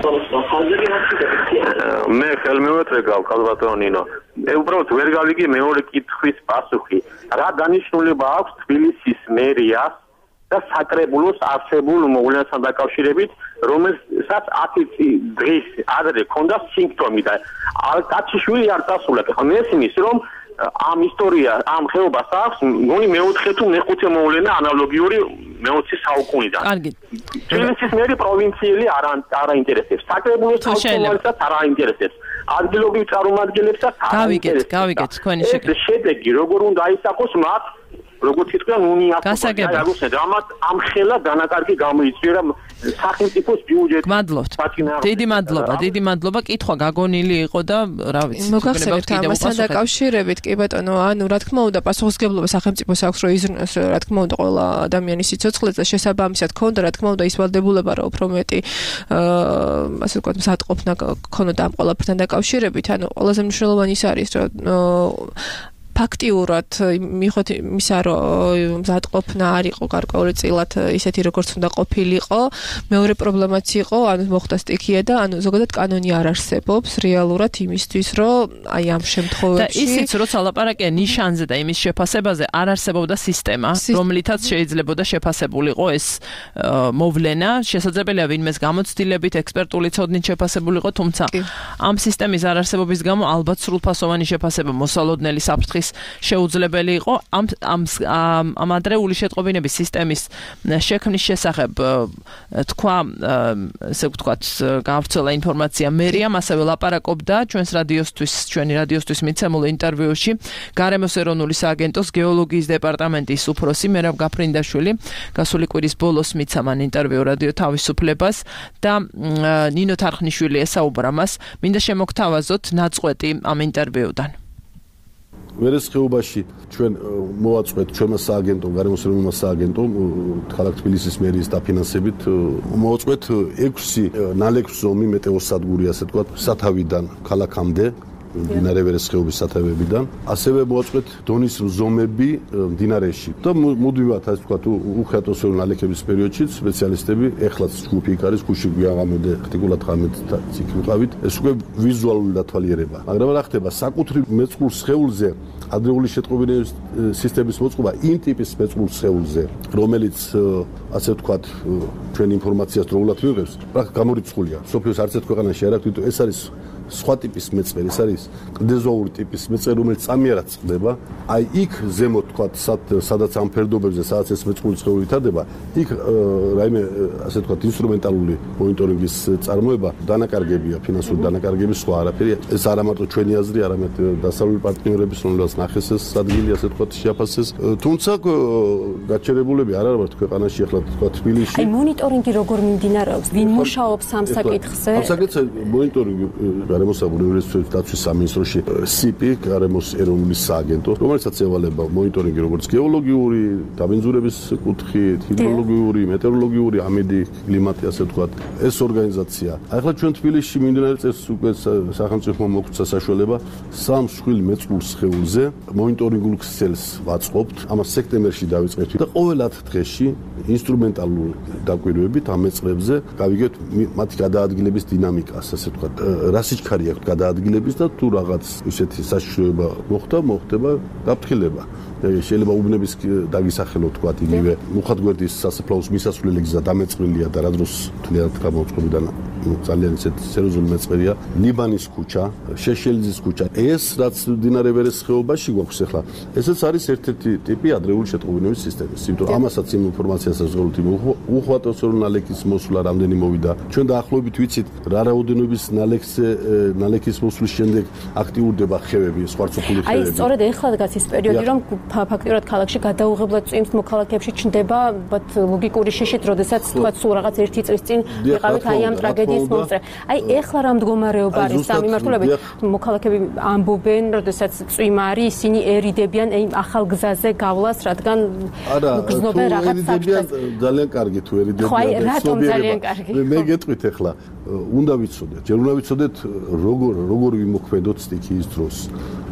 მე ხელმევეთრე კალბატონინო მე უბრალოდ ვერ გავიგე მეორე კითხვის პასუხი რა დანიშნულება აქვს თბილისის მერიას და საკრებულოს არსებულ მოვლენასთან დაკავშირებით რომელს რომელსაც ათი დღის ადრე ქონდა სიმპტომი და კაციშვილი არ დასულა. ხა მესმის რომ ამ ისტორია ამ ხეობას აქვს მგონი მეოთხე თუ მეხუთე მოვლენა ანალოგიური მეოცე საუკუნიდან. კარგი. თბილისის მერი პროვინციელი არ არ აინტერესებს. საკრებულოს თავმჯდომარესაც არ აინტერესებს. ადგილობრივ წარმომადგენლებსაც არ გავიგეთ, გავიგეთ თქვენი შედეგი. ეს შედეგი როგორ უნდა ისახოს მათ როგორც თქვენ უნიასო ამათ ამ ხელა დანაკარგი გამოიწვია სახელმწიფოს ბიუჯეტი. გმადლობთ. დიდი მადლობა, დიდი მადლობა. კითხვა გაგონილი იყო და რა ვიცი, მოგახსენებთ ამასთან დაკავშირებით, კი ბატონო, ანუ რა თქმა უნდა, პასუხისმგებლობა სახელმწიფოს აქვს, რომ იზრუნოს, რა თქმა უნდა, ყველა ადამიანის სიცოცხლეც და შესაბამისად ქონდა, რა თქმა უნდა, ის ვალდებულება, რომ უფრო მეტი აა ასე ვთქვათ, მსაჯყოფნა ქონოდა ამ ყველაფერთან დაკავშირებით, ანუ ყველაზე მნიშვნელოვანი ის არის, რომ ფაქტიურად მიხოთ იმისა რომ მზადყოფნა არ იყო გარკვეული წილად ისეთი როგორც უნდა ყოფილიყო. მეორე პრობლემაც იყო, ანუ მოხდა სტიქია და ანუ ზოგადად კანონი არ არსებობს რეალურად იმისთვის, რომ აი ამ შემთხვევებში და ისიც როცა ლაპარაკია ნიშანზე და იმის შეფასებაზე არ არსებობდა სისტემა, რომლითაც შეიძლებოდა შეფასებულიყო ეს მოვლენა. შესაძლებელია ვინმეს გამოცდილებით, ექსპერტული ცოდნით შეფასებულიყო, თუმცა ამ სისტემის არ არსებობის გამო ალბათ სრულფასოვანი შეფასება მოსალოდნელი საფრთხის შეუძლებელი იყო ამ ამ ამ ადრეული შეტყობინების სისტემის შექმნის შესახებ თქვა ესე ვთქვათ გავრცელა ინფორმაცია მერიამ ასევე ლაპარაკობდა ჩვენს რადიოსთვის ჩვენი რადიოსთვის მიცემულ ინტერვიუში გარემოს ეროვნული სააგენტოს გეოლოგიის დეპარტამენტის უფროსი მერაბ გაფრინდაშვილი გასული კვირის ბოლოს მიცა მან ინტერვიუ რადიო თავისუფლებას და ნინო თარხნიშვილი ესაუბრა მას მინდა შემოგთავაზოთ ნაწყვეტი ამ ინტერვიუდან ვერესხეობაში ჩვენ მოვაწყვეთ ჩვენმა სააგენტომ, გარემოს ეროვნულმა სააგენტომ, ქალაქ თბილისის მერიის დაფინანსებით მოვაწყვეთ ექვსი ნალექზომი მეტეოსადგური, ასე ვთქვათ, სათავიდან ქალაქამდე, მდინარე ვერესხეობის სათავეებიდან, ასევე მოვაწყვეთ დონის ზომები მდინარეში. და მოდივართ, ასე ვთქვათ, უხეატოსეულ ნალექების პერიოდში სპეციალისტები, ეხლაც ჯგუფი იქ არის, გუში გვიაღამოდე, ხტიკულად ღამეთა იქ ვიყავით. ეს უკვე ვიზუალური დათვალიერება. მაგრამ რა ხდება, საკუთრივ მეწყვილ სხეულზე ადრეული შეტყობინების სისტემის მოწყობა იმ ტიპის მეწყვილ სხეულზე, რომელიც ასე ვთქვათ, ჩვენ ინფორმაციას დროულად მივიღებს, რა გამორიცხულია. სოფიოს არც ერთ ქვეყანაში არ აქვს, თვითონ ეს არის სხვა ტიპის მეწყერი, ეს არის კლდეზოური ტიპის მეწყერი, რომელიც წამიერად წყდება. აი იქ ზემოთ ვთქვათ, სადაც ამ ფერდობებზე, სადაც ეს მეწყული სხეული ვითარდება, იქ რაიმე ასე ვთქვათ, ინსტრუმენტალური მონიტორინგის წარმოება დანაკარგებია, ფინანსური დანაკარგები, სხვა არაფერი. ეს არა მარტო ჩვენი აზრი, არამედ დასავლური პარტნიორების, რომელსაც ნახეს ეს ადგილი, ასე ვთქვათ, შეაფასეს. თუმცა გაჩერებულები არ არის ქვეყანაში, ახლა ვთქვათ, თბილისში. აი მონიტორინგი როგორ მიმდინარეობს? ვინ მუშაობს ამ საკითხზე? ამ საკითხზე მონიტორინგი გარემოს უნივერსიტეტის დაცვის სამინისტროში სიპი, გარემოს ეროვნული სააგენტო, რომელსაც ევალება მონიტორინგი როგორც გეოლოგიური, დაბინძურების კუთხით, ჰიდროლოგიური, მეტეოროლოგიური, ამედი, კლიმატი, ასე ვთქვათ, ეს ორგანიზაცია. ახლა ჩვენ თბილისში მიმდინარე წელს უკვე სახელმწიფო მოგცა საშუალება სამ მსხვილ მეწყვილ სხეულზე მონიტორინგულ ქსელს ვაწყობთ. ამას სექტემბერში დავიწყეთ და ყოველ ათ დღეში ინსტრუმენტალური დაკვირვებით ამ მეწყლებზე გავიგებთ მათი გადაადგილების დინამიკას, ასე ვთქვათ, რა სიჩქარე აქვს გადაადგილების და თუ რაღაც ისეთი საშიშროება მოხდა, მოხდება გაფრთხილება. შეიძლება უბნების დაგისახელოთ თქვათ იგივე მუხათგვერდის სასაფლაოს მისასვლელი გზა დამეწყრილია და რა დროს თლიანად გამოწყობიდან ძალიან ისეთი სერიოზული მეწყერია ლიბანის ქუჩა, შეშელიძის ქუჩა. ეს რაც მდინარე ვერესხეობაში გვაქვს ახლა, ესეც არის ერთ-ერთი ტიპი ადრეული შეტყობინების სისტემის. იმიტომ ამასაც იმ ინფორმაციასაც ვზღუდით, უხუათოსეულ ნალექის მოსვლა რამდენი მოვიდა. ჩვენ დაახლოებით ვიცით რა რაოდენობის ნალექზე ნალექის მოსვლის შემდეგ აქტიურდება ხევები, სხვარცოფული ხევები. აი სწორედ ეხლა დგას ის პერიოდი, რომ ფაქტიურად ქალაქში გადაუღებლად წვიმს, მოქალაქეებში ჩნდება ბათ ლოგიკური შეშეთ, როდესაც თქვა სულ რაღაც ერთი წლის წინ ვიყავით აი ამ ტრაგედიის მომწრე. აი ეხლა რა მდგომარეობა არის ამ მიმართულებით? მოქალაქეები ამბობენ, როდესაც წვიმა არის, ისინი ერიდებიან აი ახალ გზაზე გავლას, რადგან გრძნობენ რაღაც საფრთხეს. ძალიან კარგი თუ ერიდებიან. ხო, აი რატომ ძალიან კარგი? მე გეტყვით ახლა, უნდა ვიცოდეთ, ჯერ უნდა ვიცოდეთ როგორ როგორ ვიმოქმედოთ სტიქიის დროს.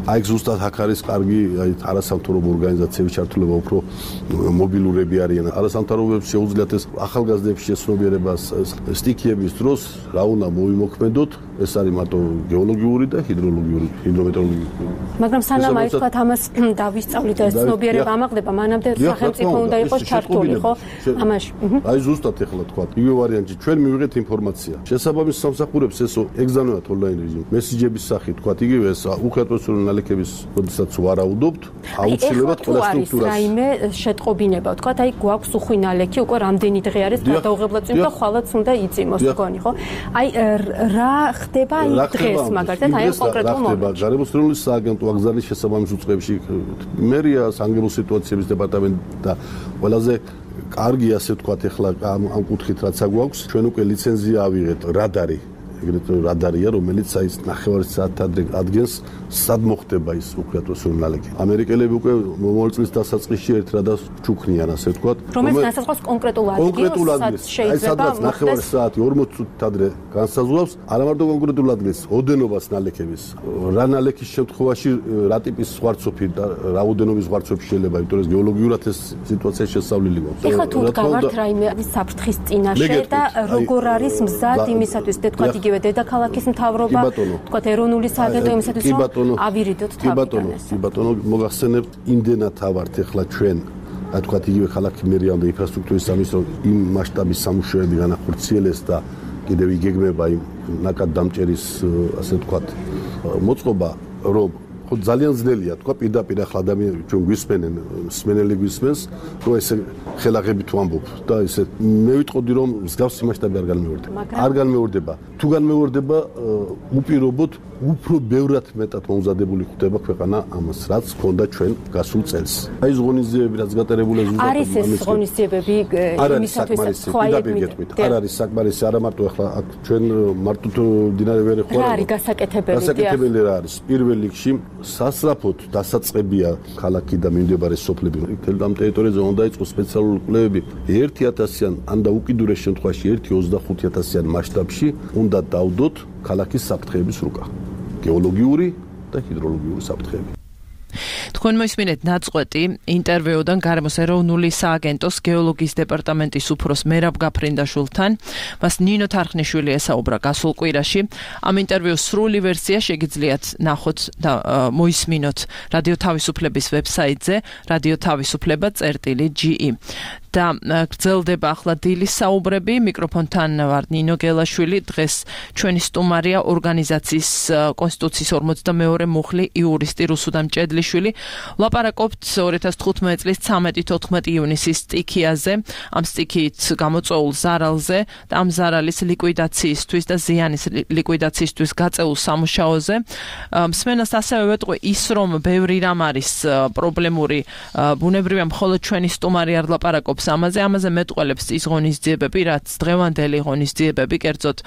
აი ზუსტად აქ არის კარგი აი არასამთავრობო ორგანიზაციების ჩართულობა უფრო მობილურები არიან. არასამთავრობოებს შეუძლიათ ეს ახალგაზრდების შეცნობიერებას სტიქიების დროს რა უნდა მოვიმოქმედოთ, ეს არის მარტო გეოლოგიური და ჰიდროლოგიური, ჰიდრომეტროლოგიური. მაგრამ სანამ აი თქვა ამას დავისწავლით და ცნობიერება ამაღლდება, მანამდე სახელმწიფო უნდა იყოს ჩართული, ხო? ამაში. აი ზუსტად ეხლა თქვა, იგივე ვარიანტი, ჩვენ მივიღეთ ინფორმაცია. შესაბამის სამსახურებს ესო ეგზავნებათ ონლაინ რეჟიმში. მესიჯების სახით თქვა, იგივე ეს უხერხემლო ნალექების როდესაც ვარაუდობთ, აუცილებლად ყველა სტრუქტურას. რაიმე შეტყობინება, თქვა, აი გვაქვს უხვი ნალექი, უკვე რამდენი დღე არის გადაუღებლად წინ და ხვალაც უნდა იწიმოს მგონი, ხო? აი რა ხდება აი დღეს მაგალითად აი კონკრეტულ მომენტში. გარემოსდროლის სააგენტო აგზავნის შესაბამის უწყებში მერია სანგებო სიტუაციების დეპარტამენტი და ყველაზე კარგი ასე ვთქვათ ეხლა ამ ამ კუთხით რაც აგვაქვს, ჩვენ უკვე ლიცენზია ავიღეთ რადარი ეგრეთ რადარია, რომელიც აი ნახევარი საათად ადგენს სად მოხდება ის უხერხემლო ნალექი. ამერიკელები უკვე მომავალ წლის დასაწყისში ერთ რადარს ჩუქნიან, ასე ვთქვათ. რომელიც განსაზღვრავს კონკრეტულ ადგილს, სადაც ნახევარი საათი ორმოცი წუთით ადრე განსაზღვრავს, არა მარტო კონკრეტულ ადგილს, ოდენობას ნალექების. რა ნალექის შემთხვევაში რა ტიპის ზღვარცოფი და რაოდენობის ზღვარცოფი შეიძლება, იმიტომ რომ გეოლოგიურად ეს სიტუაცია შესწავლილი გვაქვს. ეხლა თუ გავართ რაიმე საფრთხის წინაშე და როგორ არის მზად იმისათვის, თქვათ იგივე დედაქალაქის მთავრობა, თქვათ ეროვნული სააგენტო იმისათვის რომ ავირიდოთ თავიდან. კი ბატონო, კი ბატონო, მოგახსენებთ, იმდენად ავართ ეხლა ჩვენ, რა თქვათ იგივე ქალაქი მერია და ინფრასტრუქტურის სამინისტრო იმ მასშტაბის სამუშაოები განახორციელეს და კიდევ იგეგმება იმ ნაკად დამჭერის ასე ვთქვათ მოწყობა, რომ ხო ძალიან ძნელია თქვა პირდაპირ ახლა ადამიანები ჩვენ გვისმენენ, მსმენელი გვისმენს, რომ ესე ხელაღებით ვამბობ და ესე მე ვიტყოდი რომ მსგავსი მასშტაბი არ განმეორდება. არ განმეორდება. თუ განმეორდება, უპირობოდ უფრო ბევრად მეტად მომზადებული ხდება ქვეყანა ამას, რაც ჰქონდა ჩვენ გასულ წელს. აი ზღონისძიებები რაც გატარებულია ზუსტად არის ეს ზღონისძიებები იმისათვის ხო აი გეტყვით. არ არის საკმარისი, არა მარტო ახლა აქ ჩვენ მარტო დინარე ვერ ეხوار. რა არის გასაკეთებელი? გასაკეთებელი რა არის? პირველ რიგში სასწრაფოდ დასაწყებია ქალაქი და მიმდებარე სოფლები. მთელ ამ ტერიტორიაზე უნდა იყოს სპეციალური კვლევები ერთი ათასიან ან და უკიდურეს შემთხვევაში ერთი ოცდახუთი ათასიან მასშტაბში უნდა დავდოთ ქალაქის საფრთხეების რუკა. გეოლოგიური და ჰიდროლოგიური საფრთხეები. თქვენ მოისმინეთ ნაწყვეტი ინტერვიუდან გარემოს ეროვნული სააგენტოს გეოლოგიის დეპარტამენტის უფროს მერაბ გაფრინდაშვილთან. მას ნინო თარხნიშვილი ესაუბრა გასულ კვირაში. ამ ინტერვიუს სრული ვერსია შეგიძლიათ ნახოთ და მოისმინოთ რადიო თავისუფლების ვებსაიტზე რადიო თავისუფლება წერტილი ჯი ი. და გრძელდება ახლა დილის საუბრები. მიკროფონთან ვარ ნინო გელაშვილი. დღეს ჩვენი სტუმარია ორგანიზაციის კონსტიტუციის ორმოცდამეორე მუხლი იურისტი რუსუდან მჭედლიშვილი. ლაპარაკობთ ორი ათას თხუთმეტი წლის ცამეტი თოთხმეტი ივნისის სტიქიაზე, ამ სტიქიით გამოწვეულ ზარალზე და ამ ზარალის ლიკვიდაციისთვის და ზიანის ლიკვიდაციისთვის გაწეულ სამუშაოზე. მსმენელს ასევე ვეტყვი ის, რომ ბევრი რამ არის პრობლემური, ბუნებრივია მხოლოდ ჩვენი სტუმარი არ ლაპარაკობს ამაზე, ამაზე მეტყველებს ის ღონისძიებები, რაც დღევანდელი ღონისძიებები, კერძოდ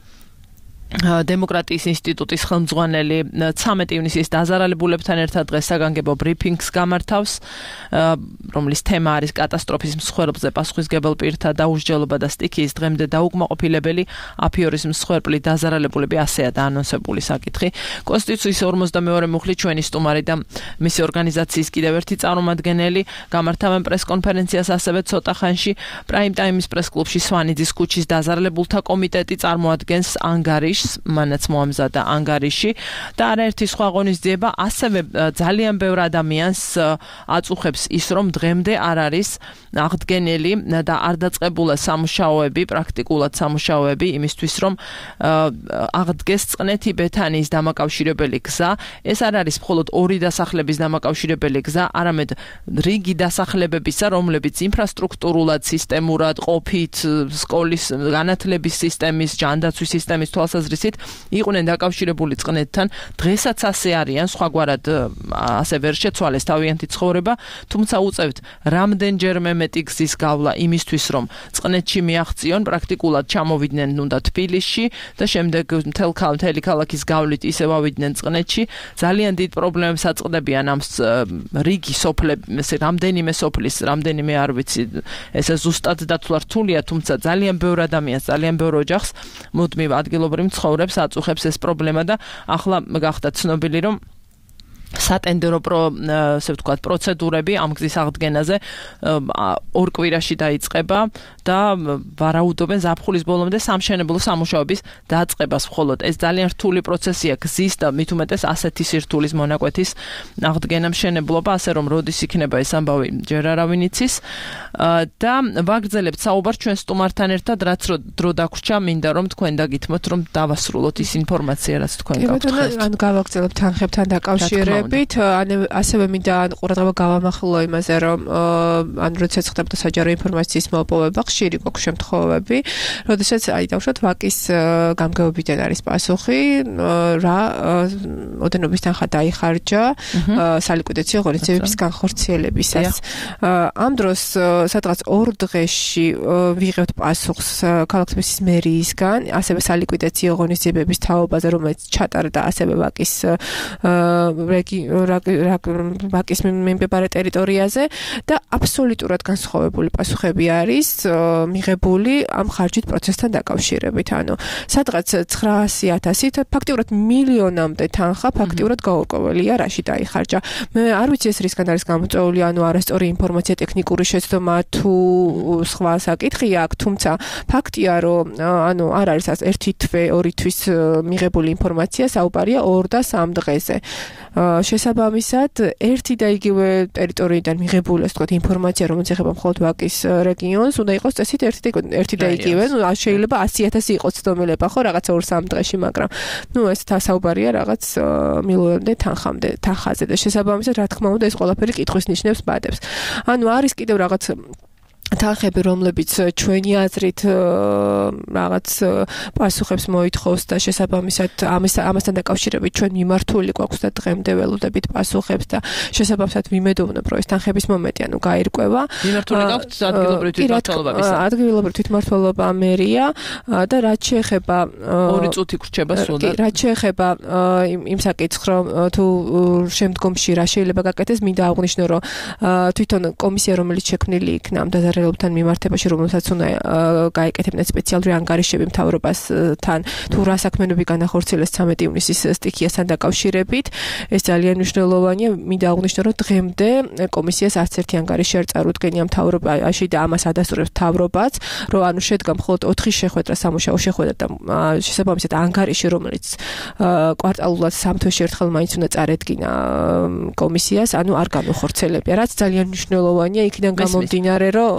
დემოკრატიის ინსტიტუტის ხელმძღვანელი ცამეტი ივნისის დაზარალებულებთან ერთად დღეს საგანგებო ბრიფინგს გამართავს, რომლის თემა არის კატასტროფის მსხვერპლზე პასუხისმგებელ პირთა დაუსჯელობა და სტიქიის დღემდე დაუკმაყოფილებელი აფიორის მსხვერპლი დაზარალებულები, ასეა დაანონსებული საკითხი. კონსტიტუციის ორმოცდამეორე მუხლი ჩვენი სტუმარი და მისი ორგანიზაციის კიდევ ერთი წარმომადგენელი გამართავენ პრესკონფერენციას ასევე ცოტა ხანში. პრაიმ ტაიმის პრესკლუბში სვანიძის ქუჩის დაზარალებულთა კომიტეტი წარმოადგენს ანგარიშს, მანაც მოამზადა ანგარიში და არაერთი სხვა ღონისძიება ასევე ძალიან ბევრ ადამიანს აწუხებს ის, რომ დღემდე არ არის აღდგენელი და არ დაწყებულა სამუშაოები, პრაქტიკულად სამუშაოები იმისთვის, რომ აღდგეს წყნეთ-ტიბეტანის დამაკავშირებელი გზა. ეს არ არის მხოლოდ ორი დასახლების დამაკავშირებელი გზა, არამედ რიგი დასახლებებისა, რომლებიც ინფრასტრუქტურულად, სისტემურად, ყოფით, სკოლის განათლების სისტემის, ჯანდაცვის სისტემის თვალსაზრისით იყვნენ დაკავშირებული წყნეთთან. დღესაც ასე არიან, სხვაგვარად ასე ვერ შეცვალეს თავიანთი ცხოვრება, თუმცა უწევთ რამდენჯერმე მეტი გზის გავლა იმისთვის, რომ წყნეთში მიაღწიონ, პრაქტიკულად ჩამოვიდნენ უნდა თბილისში და შემდეგ მთელი ქალაქის გავლით ისევ ავიდნენ წყნეთში. ძალიან დიდ პრობლემებს აწყდებიან ამ რიგი სოფლები, ესე რამდენიმე სოფლის, რამდენიმე არ ვიცი, ესე ზუსტად დათვლა რთულია, თუმცა ძალიან ბევრ ადამიანს, ძალიან ბევრ ოჯახს მუდმივ ადგილობრივ ცხოვრებს აწუხებს ეს პრობლემა და ახლა გახდა ცნობილი, რომ სატენდერო ასე ვთქვათ პროცედურები ამ გზის აღდგენაზე ორ კვირაში დაიწყება და ვარაუდობენ ზაფხულის ბოლომდე სამშენებლო სამუშაოების დაწყებას. მხოლოდ ეს ძალიან რთული პროცესია გზის და მით უმეტეს ასეთი სირთულის მონაკვეთის აღდგენა მშენებლობა, ასე რომ როდის იქნება ეს ამბავი ჯერ არავინ იცის და ვაგრძელებთ საუბარს ჩვენ სტუმართან ერთად, რაც დრო დაგვრჩა, მინდა რომ თქვენ დაგითმოთ, რომ დავასრულოთ ის ინფორმაცია, რაც თქვენ გაგვხსნათ. ან გავაგრძელებთ თანხებთან დაკავშირებით, ასევე მინდა ყურადღება გავამახვილო იმაზე, რომ ან როდესაც ხდებოდა საჯარო ინფორმაციის მოპოვება, ხშირი გვაქვს შემთხვევები, როდესაც აი დავუშვათ ვაკის გამგეობიდან არის პასუხი, რა ოდენობის თანხა დაიხარჯა სალიკვიდაციო ღონისძიებების განხორციელებისას. ამ დროს სადღაც ორ დღეში ვიღებთ პასუხს ქალაქთმის მერიისგან, ასევე სალიკვიდაციო ღონისძიებების თაობაზე, რომელიც ჩატარდა ასევე ვაკის ვაკის მიმდებარე ტერიტორიაზე და აბსოლუტურად განსხვავებული პასუხები არის მიღებული ამ ხარჯით პროცესთან დაკავშირებით. ანუ სადღაც ცხრაასი ათასი ფაქტიურად მილიონამდე თანხა ფაქტიურად გაურკვეველია, რაში დაიხარჯა. მე არ ვიცი ეს რისგან არის გამოწვეული, ანუ არასწორი ინფორმაცია, ტექნიკური შეცდომა თუ სხვა საკითხია აქ, თუმცა ფაქტია, რომ ანუ არ არის ერთი თვე, ორი თვის მიღებული ინფორმაცია, საუბარია ორ და სამ დღეზე. შესაბამისად, ერთი და იგივე ტერიტორიიდან მიღებული, ასე ვთქვათ, ინფორმაცია, რომელიც ეხება მხოლოდ ვაკის რეგიონს, უნდა იყოს წესით ერთი და ერთი და იგივე, ну, შეიძლება ასი ათასი იყოს ცდომილება, ხო, რაღაცა ორ სამ დღეში, მაგრამ ну, ეს თასაუბარია რაღაც მილიონამდე თანხამდე, თანხაზე და შესაბამისად, რა თქმა უნდა, ეს ყველაფერი კითხვის ნიშნებს ბადებს. ანუ არის კიდევ რაღაც თანხები, რომლებიც ჩვენი აზრით რაღაც პასუხებს მოითხოვს და შესაბამისად ამის ამასთან დაკავშირებით ჩვენ მიმართული გვაქვს და დღემდე ველოდებით პასუხებს და შესაბამისად ვიმედოვნებ, რომ ეს თანხების მომენტი ანუ გაირკვევა. მიმართული გაქვთ ადგილობრივი თვითმმართველობისა. ადგილობრივი თვითმმართველობა მერია და რაც შეეხება ორი წუთი გრჩება სულ. რაც შეეხება იმ საკითხს, რომ თუ შემდგომში რა შეიძლება გაკეთდეს, მინდა აღვნიშნო, რომ თვითონ კომისია, რომელიც შექმნილი იქნა ამ დაზარალებთან მიმართებაში, რომელსაც უნდა გაეკეთებინათ სპეციალური ანგარიშები მთავრობასთან, თუ რა საქმიანობები განახორციელეს ცამეტი ივნისის სტიქიასთან დაკავშირებით, ეს ძალიან მნიშვნელოვანია. მინდა აღვნიშნო, რომ დღემდე კომისიას არც ერთი ანგარიში არ წარუდგენია მთავრობაში და ამას ადასტურებს მთავრობაც, რომ ანუ შედგა მხოლოდ ოთხი შეხვედრა, სამუშაო შეხვედრა და შესაბამისად ანგარიში, რომელიც კვარტალულად სამ თვეში ერთხელ მაინც უნდა წარედგინა კომისიას, ანუ არ განახორციელებია, რაც ძალიან მნიშვნელოვანია იქიდან გამომდინარე, რომ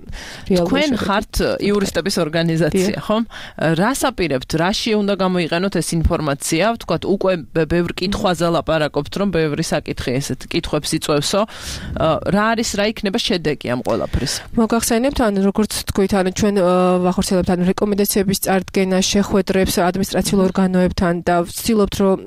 თქვენ ხართ იურისტების ორგანიზაცია, ხო? რას აპირებთ, რაში უნდა გამოიყენოთ ეს ინფორმაცია? ვთქვათ, უკვე ბევრ კითხვაზე ლაპარაკობთ, რომ ბევრი საკითხი ესეთ კითხვებს იწვევსო. რა არის, რა იქნება შედეგი ამ ყველაფრის? მოგახსენებთ, ან როგორც თქვით, ან ჩვენ ვახორციელებთ ან რეკომენდაციების წარდგენა, შეხვედრებს ადმინისტრაციულ ორგანოებთან და ვცდილობთ, რომ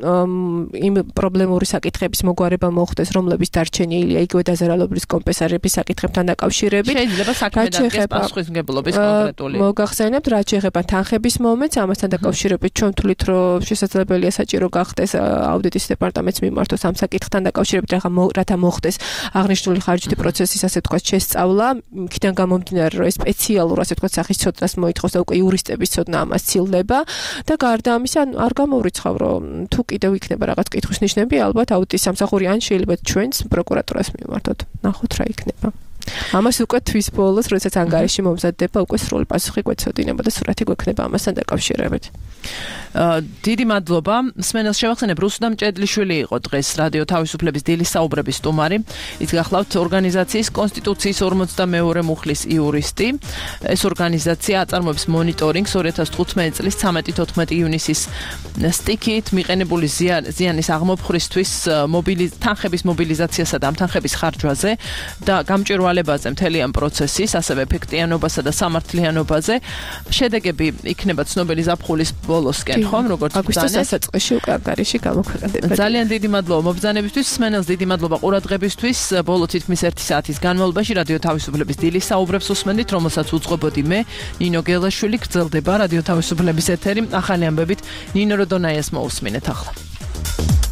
იმ პრობლემური საკითხების მოგვარება მოხდეს, რომლებიც დარჩენილია იგივე დაზარალების კომპენსაციის საკითხებთან დაკავშირებით. შეიძლება საქმე პასუხისმგებლობის კონკრეტული. მოგახსენებთ, რაც შეეხება თანხების მომენტს, ამასთან დაკავშირებით ჩვენ ვთვლით, რომ შესაძლებელია საჭირო გახდეს აუდიტის დეპარტამენტს მიმართოს ამ საკითხთან დაკავშირებით, რათა მოხდეს აღნიშნული ხარჯითი პროცესის, ასე ვთქვათ, შესწავლა, იქიდან გამომდინარე, რომ ეს სპეციალურ, ასე ვთქვათ, სახის ცოდნას მოითხოვს და უკვე იურისტების ცოდნა ამას ცილდება და გარდა ამისა, არ გამოვრიცხავ, რომ თუ კიდევ იქნება რაღაც კითხვის ნიშნები, ალბათ აუდიტის სამსახური ან შეიძლება ჩვენს პროკურატურას მიმართოთ. ნახოთ რა იქნება. ამას უკვე თვის ბოლოს, როდესაც ანგარიში მომზადდება, უკვე სრული პასუხი გვეცოდინება და სურათი გვექნება ამასთან დაკავშირებით. დიდი მადლობა. მსმენელს შევახსენებ, რუსუდამ ჭედლიშვილი იყო დღეს რადიო თავისუფლების დილის საუბრების სტუმარი. ის გახლავთ ორგანიზაციის კონსტიტუციის ორმოცდამეორე მუხლის იურისტი. ეს ორგანიზაცია აწარმოებს მონიტორინგს ორი ათას თხუთმეტი წლის ცამეტი თოთხმეტი ივნისის სტიქით მიყენებული ზიანის აღმოფხვრისთვის თანხების მობილიზაციასა და ამ თანხების ხარჯვაზე და გამჭვირვალებაზე მთელი ამ პროცესის, ასევე ეფექტიანობასა და სამართლიანობაზე. შედეგები იქნება ცნობილი ზაფხულის ბოლოსკენ, ხომ, როგორც აგვისტოს დასაწყისში უკვე ანგარიში გამოქვეყნდება. ძალიან დიდი მადლობა მობრძანებისთვის, მსმენელს დიდი მადლობა ყურადღებისთვის. ბოლო თითქმის ერთი საათის განმავლობაში რადიო თავისუფლების დილის საუბრებს უსმენდით, რომელსაც უძღვებოდი მე, ნინო გელაშვილი. გრძელდება რადიო თავისუფლების ეთერი. ახალი ამბებით ნინო როდონაიას მოусმინეთ ახლა.